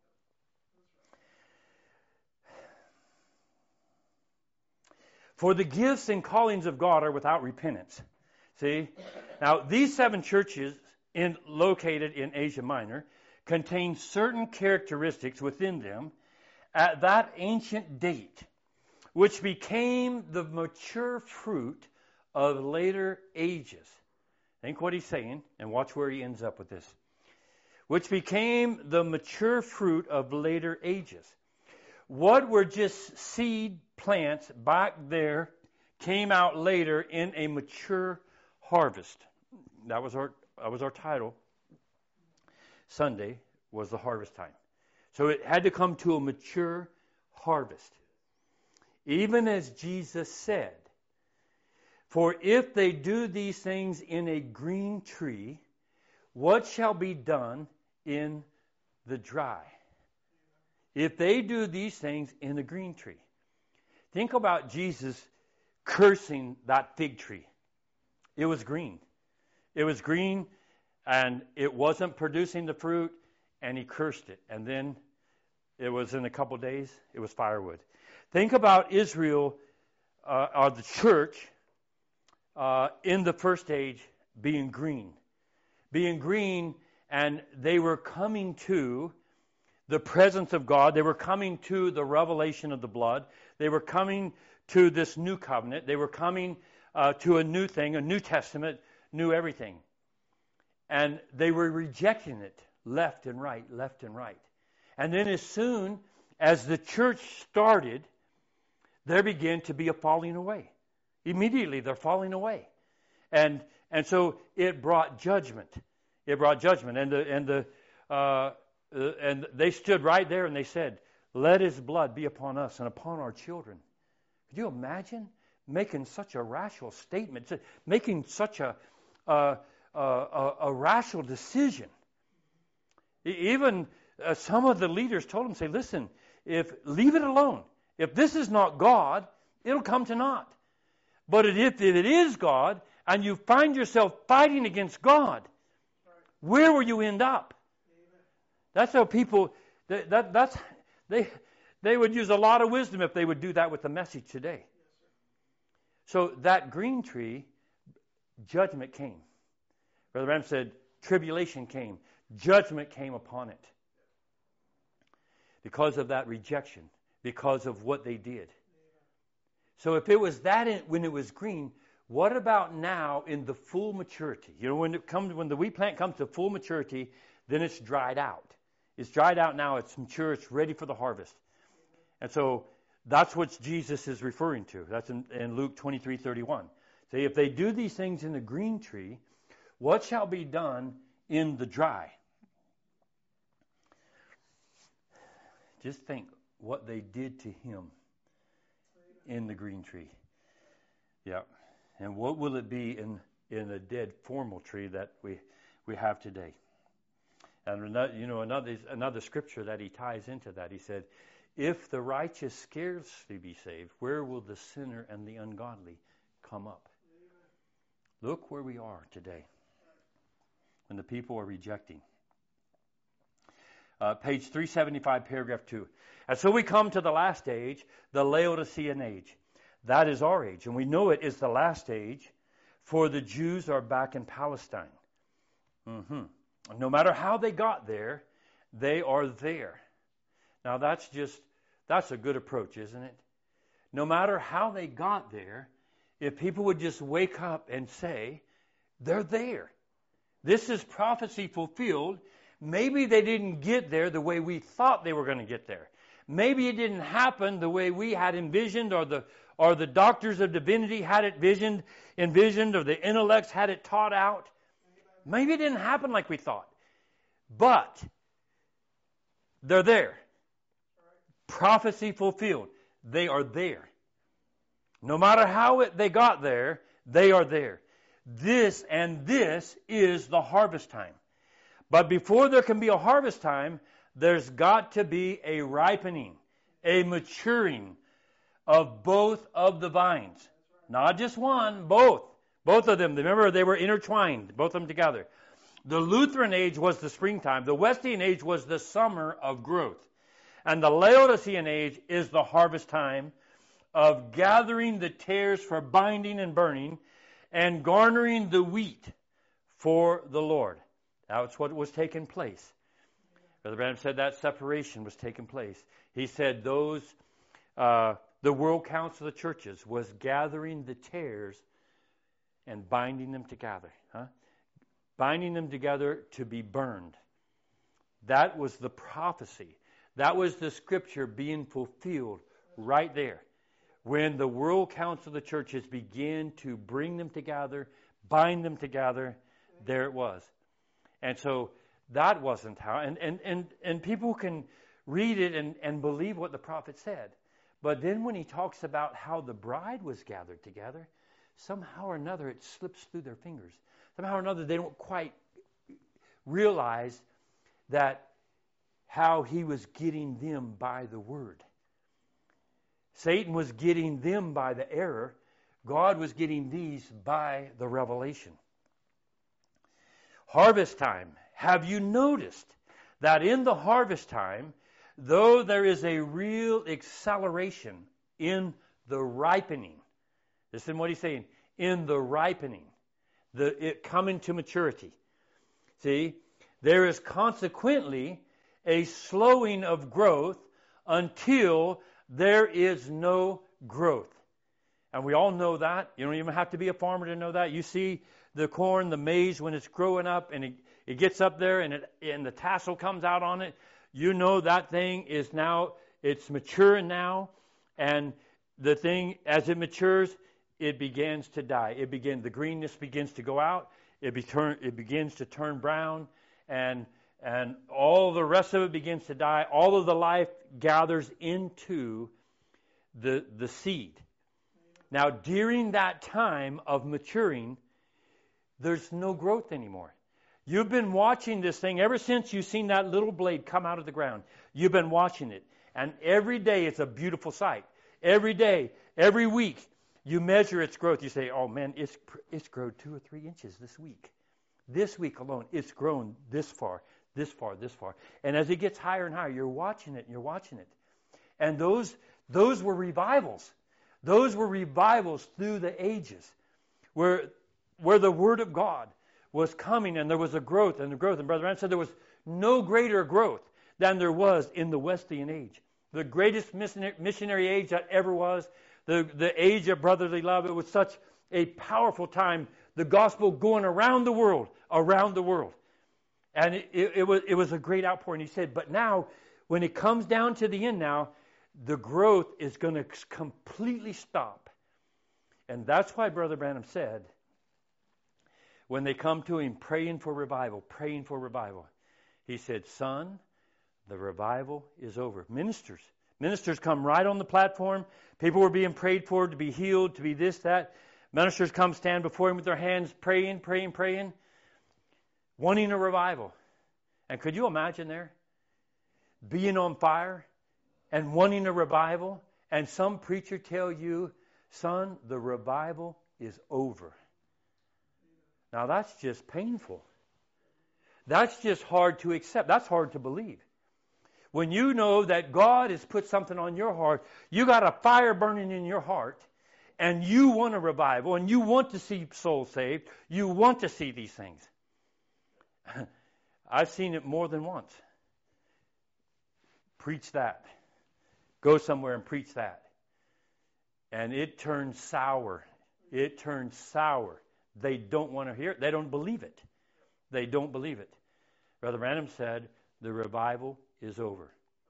For the gifts and callings of God are without repentance. See? Now, these seven churches in, located in Asia Minor contain certain characteristics within them at that ancient date, which became the mature fruit of later ages. Think what he's saying, and watch where he ends up with this. Which became the mature fruit of later ages. What were just seed plants back there came out later in a mature harvest. That was our that was our title. Sunday was the harvest time. So it had to come to a mature harvest. Even as Jesus said, for if they do these things in a green tree, what shall be done in the dry? If they do these things in the green tree. Think about Jesus cursing that fig tree. It was green. It was green and it wasn't producing the fruit and He cursed it. And then it was in a couple days, it was firewood. Think about Israel uh, or the church uh, in the first age being green. Being green, and they were coming to the presence of God. They were coming to the revelation of the blood. They were coming to this new covenant. They were coming uh, to a new thing, a new testament, new everything. And they were rejecting it left and right, left and right. And then as soon as the church started, there began to be a falling away. Immediately they're falling away. And and so it brought judgment. It brought judgment. And the and the uh, uh, and they stood right there and they said, "Let his blood be upon us and upon our children." Could you imagine making such a rational statement, making such a uh, uh, a, a rational decision? Even uh, some of the leaders told him, "Say, listen, if leave it alone. If this is not God, it'll come to naught. But if, if it is God, and you find yourself fighting against God, where will you end up?" That's how people. That, that that's they. They would use a lot of wisdom if they would do that with the message today. So that green tree, judgment came. Brother Branham said, tribulation came. Judgment came upon it. Because of that rejection. Because of what they did. So if it was that in, when it was green, what about now in the full maturity? You know, when it comes, when the wheat plant comes to full maturity, then it's dried out. It's dried out now. It's mature. It's ready for the harvest. And so that's what Jesus is referring to. That's in, in Luke twenty-three thirty-one. Say, if they do these things in the green tree, what shall be done in the dry? Just think what they did to him in the green tree. Yeah. And what will it be in, in a dead formal tree that we we have today? And another, you know, another another scripture that he ties into that, he said, if the righteous scarcely be saved, where will the sinner and the ungodly come up? Look where we are today when the people are rejecting. Uh, page three seventy-five, paragraph two. And so we come to the last age, the Laodicean age. That is our age, and we know it is the last age, for the Jews are back in Palestine. Mm-hmm. No matter how they got there, they are there. Now that's just, that's a good approach, isn't it? No matter how they got there, if people would just wake up and say, they're there. This is prophecy fulfilled. Maybe they didn't get there the way we thought they were going to get there. Maybe it didn't happen the way we had envisioned, or the or the doctors of divinity had it visioned, envisioned, or the intellects had it taught out. Maybe it didn't happen like we thought. But they're there. Prophecy fulfilled. They are there. No matter how it, they got there, they are there. This and this is the harvest time. But before there can be a harvest time, there's got to be a ripening, a maturing of both of the vines. Not just one, both. Both of them. Remember, they were intertwined, both of them together. The Lutheran age was the springtime. The Wesleyan age was the summer of growth. And the Laodicean age is the harvest time of gathering the tares for binding and burning and garnering the wheat for the Lord. That's what was taking place. Brother Branham said that separation was taking place. He said those, uh, the World Council of the Churches was gathering the tares and binding them together. Huh? Binding them together to be burned. That was the prophecy. That was the scripture being fulfilled right there. When the World Council of the Churches began to bring them together, bind them together, there it was. And so that wasn't how, and, and, and, and people can read it and, and believe what the prophet said. But then when he talks about how the bride was gathered together, somehow or another it slips through their fingers. Somehow or another they don't quite realize that how he was getting them by the word. Satan was getting them by the error. God was getting these by the revelation. Harvest time. Have you noticed that in the harvest time, though there is a real acceleration in the ripening, listen to what he's saying, in the ripening, the it coming to maturity. See, there is consequently a slowing of growth until there is no growth. And we all know that. You don't even have to be a farmer to know that. You see the corn, the maize, when it's growing up and it, it gets up there and, it, and the tassel comes out on it, you know that thing is now, it's maturing now. And the thing, as it matures, it begins to die. It begins, the greenness begins to go out. It, be turn, it begins to turn brown. And and all the rest of it begins to die. All of the life gathers into the the seed. Now, during that time of maturing, there's no growth anymore. You've been watching this thing ever since you've seen that little blade come out of the ground. You've been watching it. And every day it's a beautiful sight. Every day, every week, you measure its growth. You say, oh man, it's it's grown two or three inches this week. This week alone, it's grown this far, this far, this far. And as it gets higher and higher, you're watching it and you're watching it. And those those were revivals. Those were revivals through the ages where where the Word of God was coming and there was a growth and a growth. And Brother Branham said there was no greater growth than there was in the Wesleyan age. The greatest missionary age that ever was, the, the age of brotherly love. It was such a powerful time. The gospel going around the world, around the world. And it, it, it was it was a great outpouring. He said, but now, when it comes down to the end now, the growth is going to completely stop. And that's why Brother Branham said, when they come to him praying for revival, praying for revival, he said, son, the revival is over. Ministers. Ministers come right on the platform. People were being prayed for to be healed, to be this, that. Ministers come stand before him with their hands praying, praying, praying, wanting a revival. And could you imagine there? Being on fire and wanting a revival, and some preacher tell you, son, the revival is over. Now that's just painful. That's just hard to accept. That's hard to believe. When you know that God has put something on your heart, you got a fire burning in your heart, and you want a revival, and you want to see souls saved, you want to see these things. I've seen it more than once. Preach that. Go somewhere and preach that. And it turns sour. It turns sour. They don't want to hear it. They don't believe it. They don't believe it. Brother Branham said, the revival is over.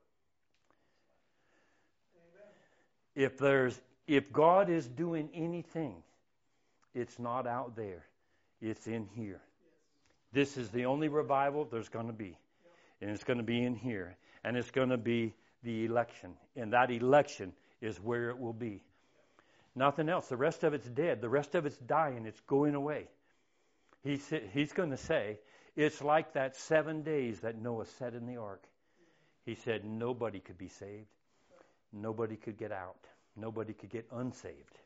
Amen. If there's If God is doing anything, it's not out there. It's in here. This is the only revival there's going to be. And it's going to be in here. And it's going to be the election. And that election is where it will be. Nothing else. The rest of it's dead. The rest of it's dying. It's going away. He sa- he's going to say, it's like that seven days that Noah sat in the ark. He said nobody could be saved. Nobody could get out. Nobody could get unsaved.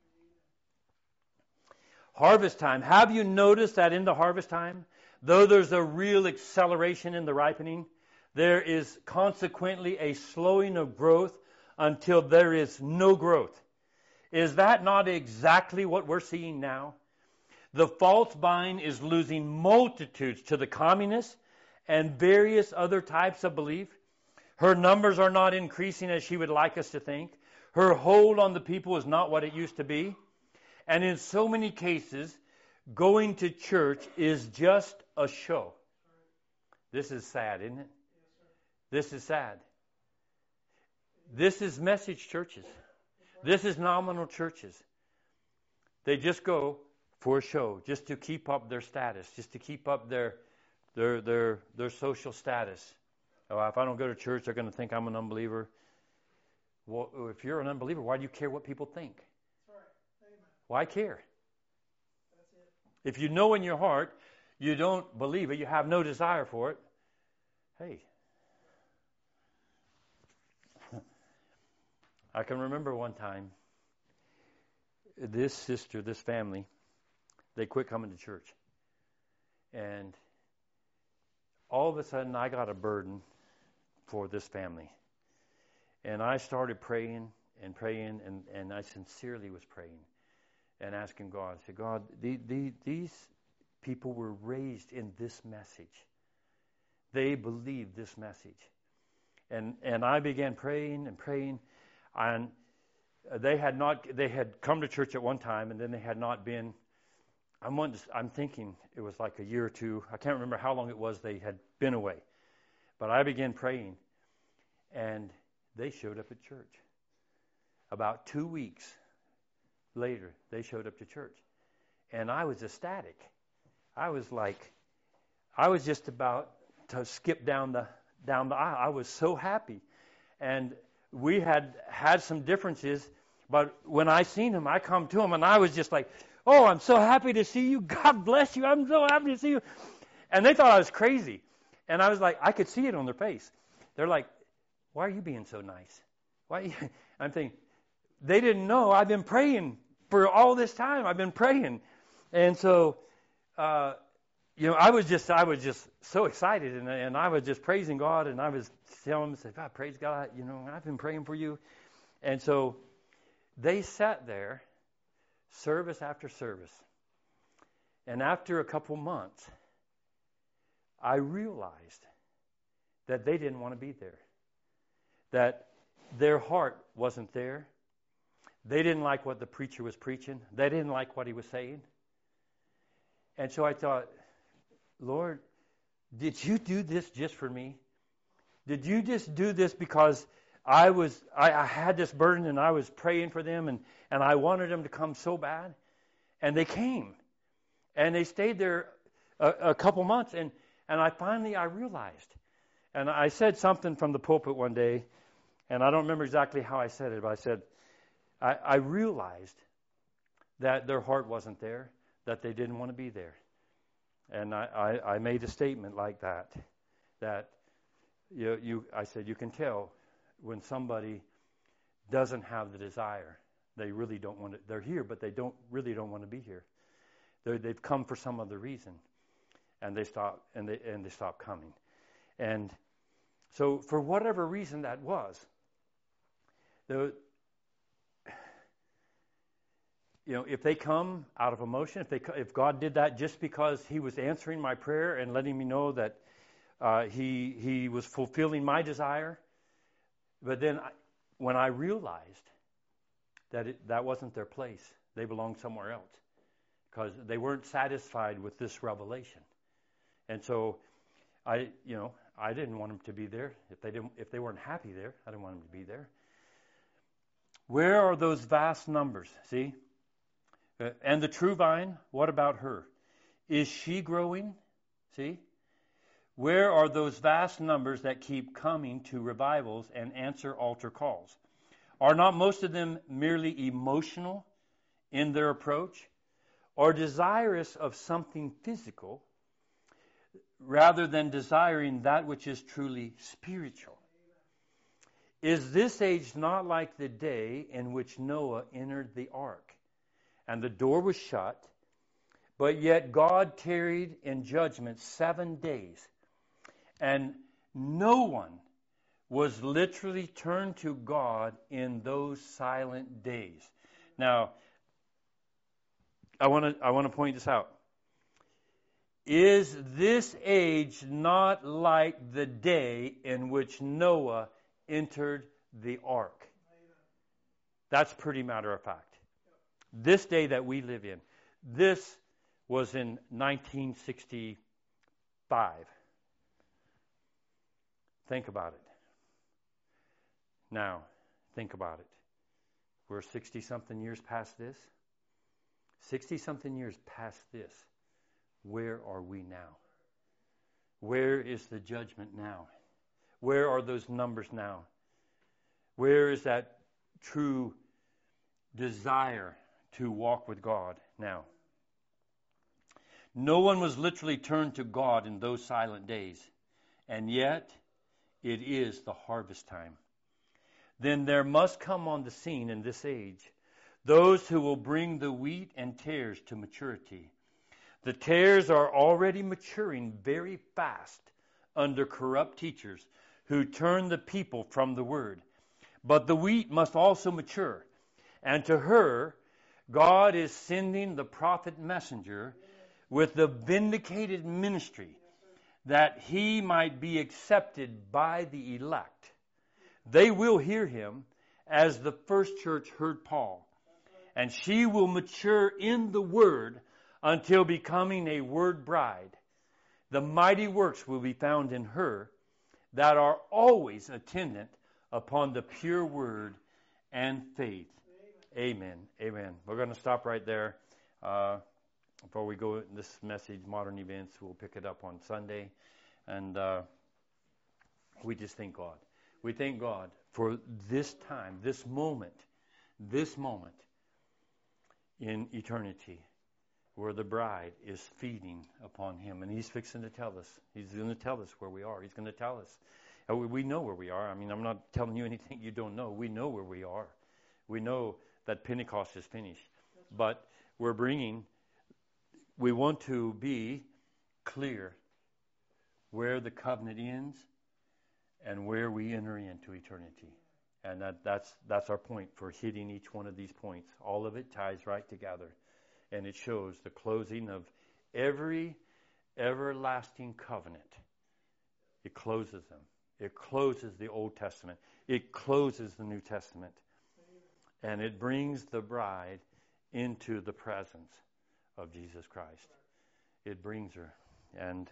Harvest time. Have you noticed that in the harvest time, though there's a real acceleration in the ripening, there is consequently a slowing of growth until there is no growth. Is that not exactly what we're seeing now? The false vine is losing multitudes to the communists and various other types of belief. Her numbers are not increasing as she would like us to think. Her hold on the people is not what it used to be. And in so many cases, going to church is just a show. This is sad, isn't it? This is sad. This is message churches. This is nominal churches. They just go for a show, just to keep up their status, just to keep up their their their their social status. Oh, if I don't go to church, they're going to think I'm an unbeliever. Well, if you're an unbeliever, why do you care what people think? Why care? If you know in your heart you don't believe it, you have no desire for it, hey. I can remember one time, this sister, this family, they quit coming to church. And all of a sudden I got a burden for this family. And I started praying and praying, and, and I sincerely was praying. and asking God, I said, God, the, the, these people were raised in this message. They believed this message. And and I began praying and praying, and they had not they had come to church at one time, and then they had not been. I'm one, I'm thinking it was like a year or two. I can't remember how long it was they had been away, but I began praying, and they showed up at church. About two weeks later, they showed up to church, and I was ecstatic. I was like, I was just about to skip down the down the aisle. I was so happy. And we had had some differences, but when I seen him, I come to him, and I was just like, oh, I'm so happy to see you. God bless you. I'm so happy to see you. And they thought I was crazy. And I was like, I could see it on their face. They're like, why are you being so nice? Why? Are you? I'm thinking, they didn't know I've been praying for all this time. I've been praying. And so, uh, you know, I was just, I was just so excited, and, and I was just praising God, and I was telling them, said, God, praise God, you know, I've been praying for you. And so they sat there, service after service. And after a couple months, I realized that they didn't want to be there, that their heart wasn't there. They didn't like what the preacher was preaching. They didn't like what he was saying. And so I thought, Lord, did you do this just for me? Did you just do this because I was I, I had this burden and I was praying for them and, and I wanted them to come so bad? And they came. And they stayed there a, a couple months. And, and I finally, I realized. And I said something from the pulpit one day, and I don't remember exactly how I said it, but I said, I, I realized that their heart wasn't there, that they didn't want to be there. And I, I, I made a statement like that, that you, you, I said, you can tell when somebody doesn't have the desire. They really don't want to, they're here, but they don't really don't want to be here. They're, they've come for some other reason, and they stop, and they, and they stop coming. And so for whatever reason that was, the, you know, if they come out of emotion, if they, if God did that just because He was answering my prayer and letting me know that uh, He He was fulfilling my desire, but then I, when I realized that it, that wasn't their place, they belonged somewhere else, because they weren't satisfied with this revelation, and so I, you know, I didn't want them to be there. If they didn't, if they weren't happy there, I didn't want them to be there. Where are those vast numbers? See. Uh, and the true vine, what about her? Is she growing? See? Where are those vast numbers that keep coming to revivals and answer altar calls? Are not most of them merely emotional in their approach, or desirous of something physical, rather than desiring that which is truly spiritual? Is this age not like the day in which Noah entered the ark? And the door was shut, but yet God tarried in judgment seven days. And no one was literally turned to God in those silent days. Now, I want to I want to point this out. Is this age not like the day in which Noah entered the ark? That's pretty matter of fact. This day that we live in, this was in nineteen sixty-five. Think about it. Now, think about it. We're sixty-something years past this. sixty-something years past this. Where are we now? Where is the judgment now? Where are those numbers now? Where is that true desire to walk with God now? No one was literally turned to God in those silent days, and yet it is the harvest time. Then there must come on the scene in this age those who will bring the wheat and tares to maturity. The tares are already maturing very fast under corrupt teachers who turn the people from the word. But the wheat must also mature, and to her God is sending the prophet messenger with the vindicated ministry that he might be accepted by the elect. They will hear him as the first church heard Paul. And she will mature in the word until becoming a word bride. The mighty works will be found in her that are always attendant upon the pure word and faith. Amen. Amen. We're going to stop right there. Uh, before we go in this message, Modern Events, we'll pick it up on Sunday. And uh, we just thank God. We thank God for this time, this moment, this moment in eternity where the bride is feeding upon him. And he's fixing to tell us. He's going to tell us where we are. He's going to tell us. We know where we are. I mean, I'm not telling you anything you don't know. We know where we are. We know that Pentecost is finished. But we're bringing, we want to be clear where the covenant ends and where we enter into eternity. And that, that's that's our point for hitting each one of these points. All of it ties right together. And it shows the closing of every everlasting covenant. It closes them. It closes the Old Testament. It closes the New Testament. And it brings the bride into the presence of Jesus Christ. It brings her. And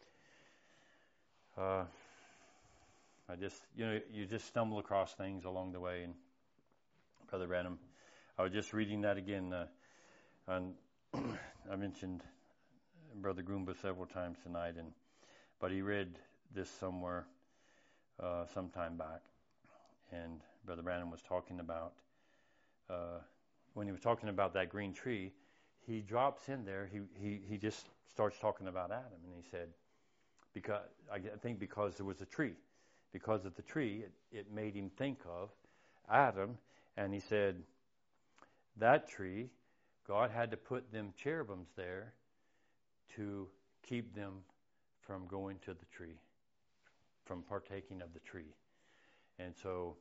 uh, I just, you know, you just stumble across things along the way. And Brother Branham, I was just reading that again. Uh, and I mentioned Brother Goomba several times tonight, and but he read this somewhere uh, some time back. And Brother Branham was talking about, uh, when he was talking about that green tree, he drops in there, he, he, he just starts talking about Adam. And he said, because I think because there was a tree. Because of the tree, it, it made him think of Adam. And he said, that tree, God had to put them cherubims there to keep them from going to the tree, from partaking of the tree. And so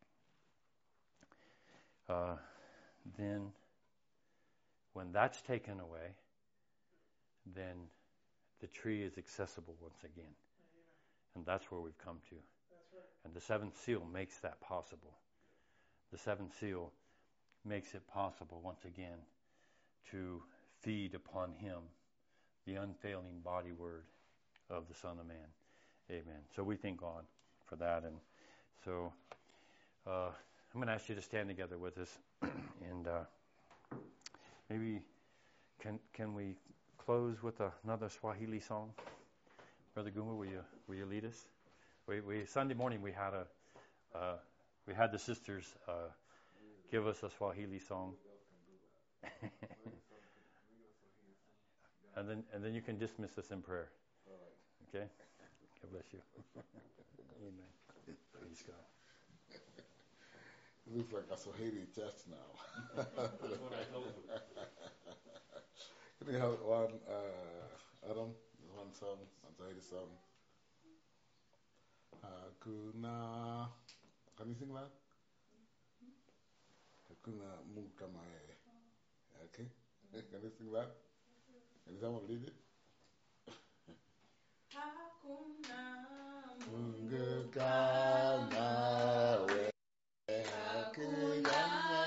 uh, then when that's taken away, then the tree is accessible once again. And that's where we've come to. And the seventh seal makes that possible. The seventh seal makes it possible once again to feed upon him, the unfailing body word of the Son of Man. Amen. So we thank God for that. And so uh, I'm going to ask you to stand together with us. and uh, maybe can can we close with a, another Swahili song? Brother Goomba, will you will you lead us? We, we Sunday morning we had a uh, we had the sisters uh, give us a Swahili song, and then and then you can dismiss us in prayer. Okay. God bless you. Amen. Praise God. It looks like a Swahili church now. That's what I told you. Can you have one, uh, Adam, one song, one Swahili song? Hakuna. Can you sing that? Hakuna Mungu kama yeye. Okay? Can you sing that? Can someone read it? Hakuna Mungu kama wewe. Hakuna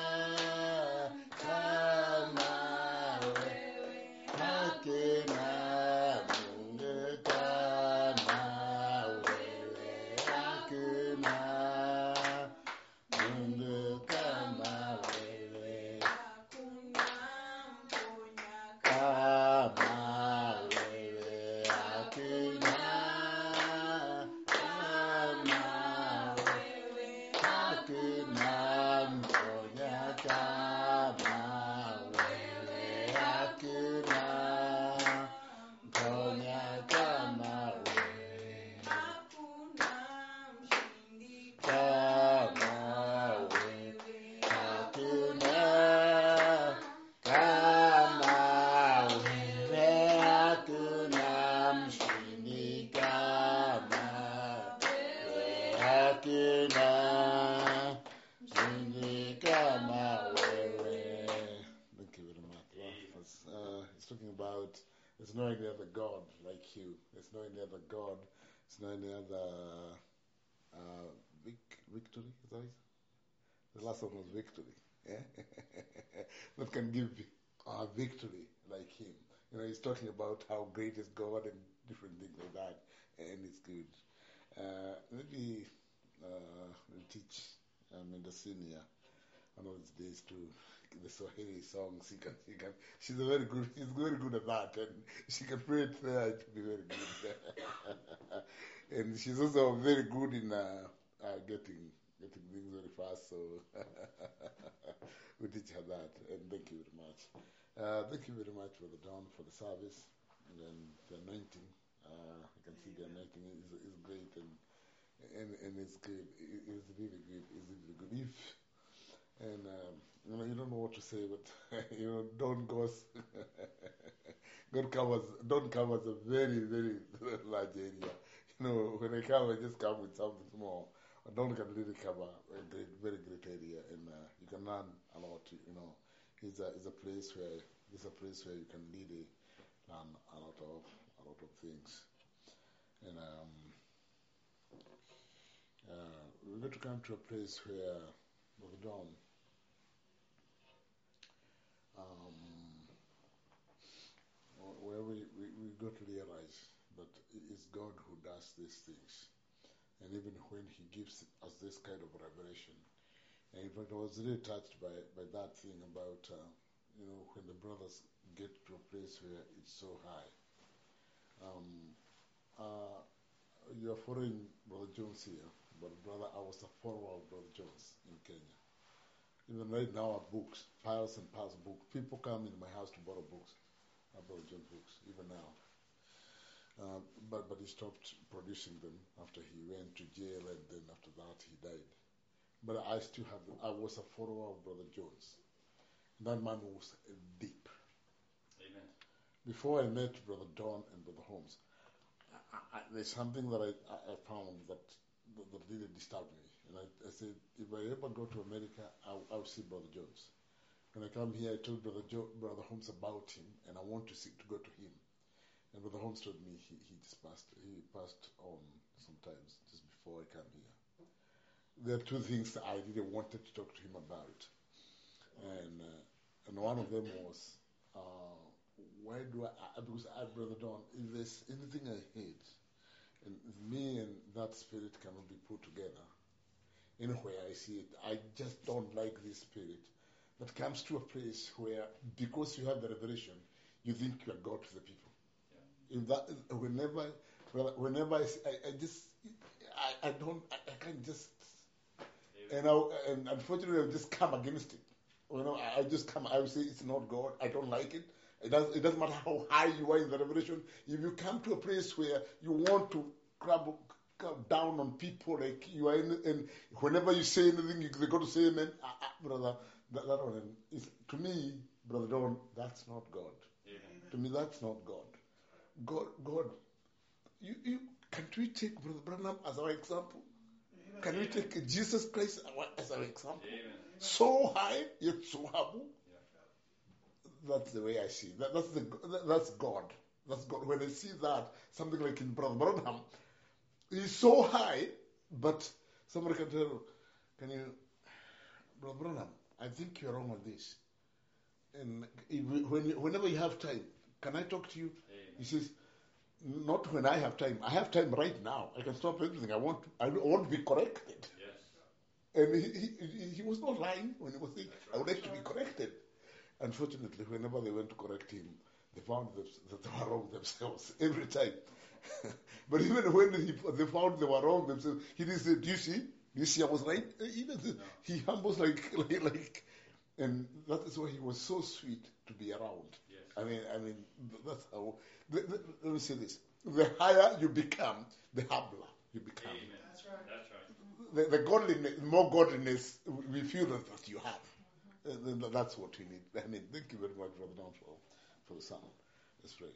kama wewe. Hakuna Mungu kama wewe. Hakuna Mungu kama wewe. hakuna mponya Kama wewe. Hakuna kama wewe. Hakuna mponya kama wewe. Hakuna mponya kama wewe. hakuna mshindi Kama wewe. Hakuna kama wewe. Hakuna mshindi kama wewe. Hakuna mshindi There's no any other God like you. There's no any other God. There's no any other uh, vic- victory. Is that it? The last one was victory. Yeah? That can give uh, victory like him. You know, he's talking about how great is God and different things like that, and it's good. Uh, maybe uh, we'll teach um, in the senior one of these days to the Swahili songs. She can, she can, she's a very good, she's very good at that, and she can play it there to be very good. And she's also very good in uh, uh, getting getting things very fast. So we teach her that, and thank you very much. Uh, thank you very much for the dawn, for the service, and the anointing. Uh, I can see the anointing is, is great, and, and and it's good. It, it's really good. It's really good. If and um, you know, you don't know what to say, but you know, Dawn goes. God covers. Dawn covers a very, very large area. You know, when I come, I just come with something small. But Dawn can really cover a great, very great area, and uh, you can learn a lot. You know, it's a, it's a place where it's a place where you can really learn a lot of a lot of things. And um, uh, we're going to come to a place where Brother Dawn. Um, where we, we, we got to realize that it is God who does these things. And even when He gives us this kind of revelation. And in fact, I was really touched by, by that thing about, uh, you know, when the brothers get to a place where it's so high. Um, uh, you're following Brother Jones here, but brother, I was a follower of Brother Jones in Kenya. Even right now, our books, piles and piles of books. People come in my house to borrow books, Brother Jones books, even now. Uh, but but he stopped producing them after he went to jail, and then after that he died. But I still have. I was a follower of Brother Jones. That man was deep. Amen. Before I met Brother Don and Brother Holmes, I, I, there's something that I, I found that, that that really disturbed me. And I, I said, if I ever go to America, I'll, I'll see Brother Jones. When I come here, I told Brother jo- Brother Holmes about him, and I want to see to go to him. And Brother Holmes told me he, he just passed he passed on sometimes just before I came here. There are two things that I really wanted to talk to him about, and uh, and one of them was uh, why do I, I because I Brother Don, if there's anything I hate, and me and that spirit cannot be put together. Anywhere I see it, I just don't like this spirit that comes to a place where, because you have the revelation, you think you are God to the people. Yeah. If that, whenever, whenever I, I, I just, I, I don't, I, I can't just, and, I, and unfortunately, I've just come against it. You know, I, I just come, I will say it's not God. I don't like it. It doesn't, it doesn't matter how high you are in the revelation. If you come to a place where you want to grab down on people, like you are in, and whenever you say anything, you, they go to say amen. Ah, ah, brother, that, that one is, to me, Brother Don, that's not God. Amen. To me, that's not God. God, God, you, you, can't we take Brother Branham as our example? Amen. Can we take Jesus Christ as our example? Amen. So high, yet so humble. Yeah. That's the way I see it. That, that's, the, that, that's God. That's God. When I see that, something like in Brother Branham, he's so high, but somebody can tell, can you, Brother Branham, I think you're wrong on this. And if, when, whenever you have time, can I talk to you? Amen. He says, not when I have time. I have time right now. I can stop everything. I want, I want to be corrected. Yes. And he, he, he was not lying when he was saying, right. I would like to be corrected. Unfortunately, whenever they went to correct him, they found that they were wrong themselves every time. But even when he, they found they were wrong themselves, he didn't say, do you see? Do you see I was right? Even no. He humbles like, like, like, and that is why he was so sweet to be around. Yes. I mean, I mean, that's how, the, the, let me say this. The higher you become, the humbler you become. Amen. That's right. That's right. The, the godliness, more godliness we feel that, that you have. Uh, that's what we need. I mean, thank you very much, Brother Don, for, for the sound. Let's pray.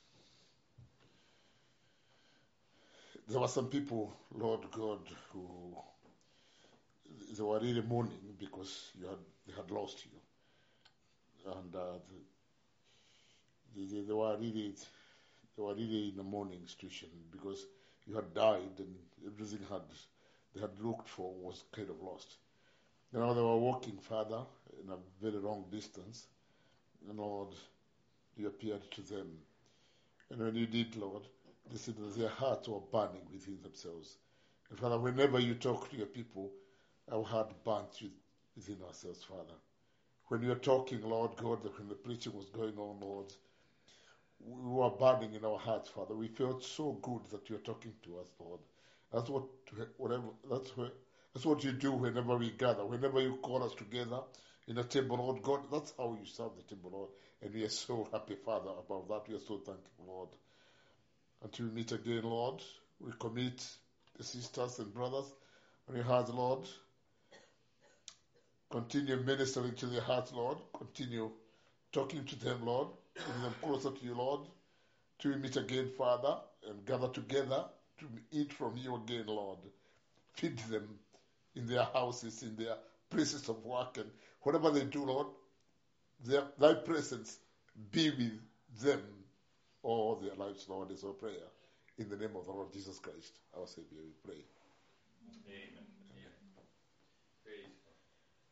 There were some people, Lord God, who they were really mourning because you had they had lost you, and uh, they, they, they were really, they were really in a mourning situation because you had died and everything had they had looked for was kind of lost. You know, they were walking further in a very long distance, and Lord, you appeared to them. And when you did, Lord, they said that their hearts were burning within themselves. And Father, whenever you talk to your people, our heart burns within ourselves, Father. When you're talking, Lord God, when the preaching was going on, Lord, we were burning in our hearts, Father. We felt so good that you're talking to us, Lord. That's what whatever that's what that's what you do whenever we gather, whenever you call us together in a table, Lord God. That's how you serve the table, Lord. And we are so happy, Father, about that. We are so thankful, Lord. Until we meet again, Lord, we commit the sisters and brothers on your hearts, Lord. Continue ministering to their hearts, Lord. Continue talking to them, Lord. Bring them closer to you, Lord. Till we meet again, Father, and gather together to eat from you again, Lord. Feed them in their houses, in their places of work, and whatever they do, Lord, their, thy presence be with them all their lives, Lord, is our prayer. In the name of the Lord Jesus Christ, our Savior, we pray. Amen. Amen. Praise God.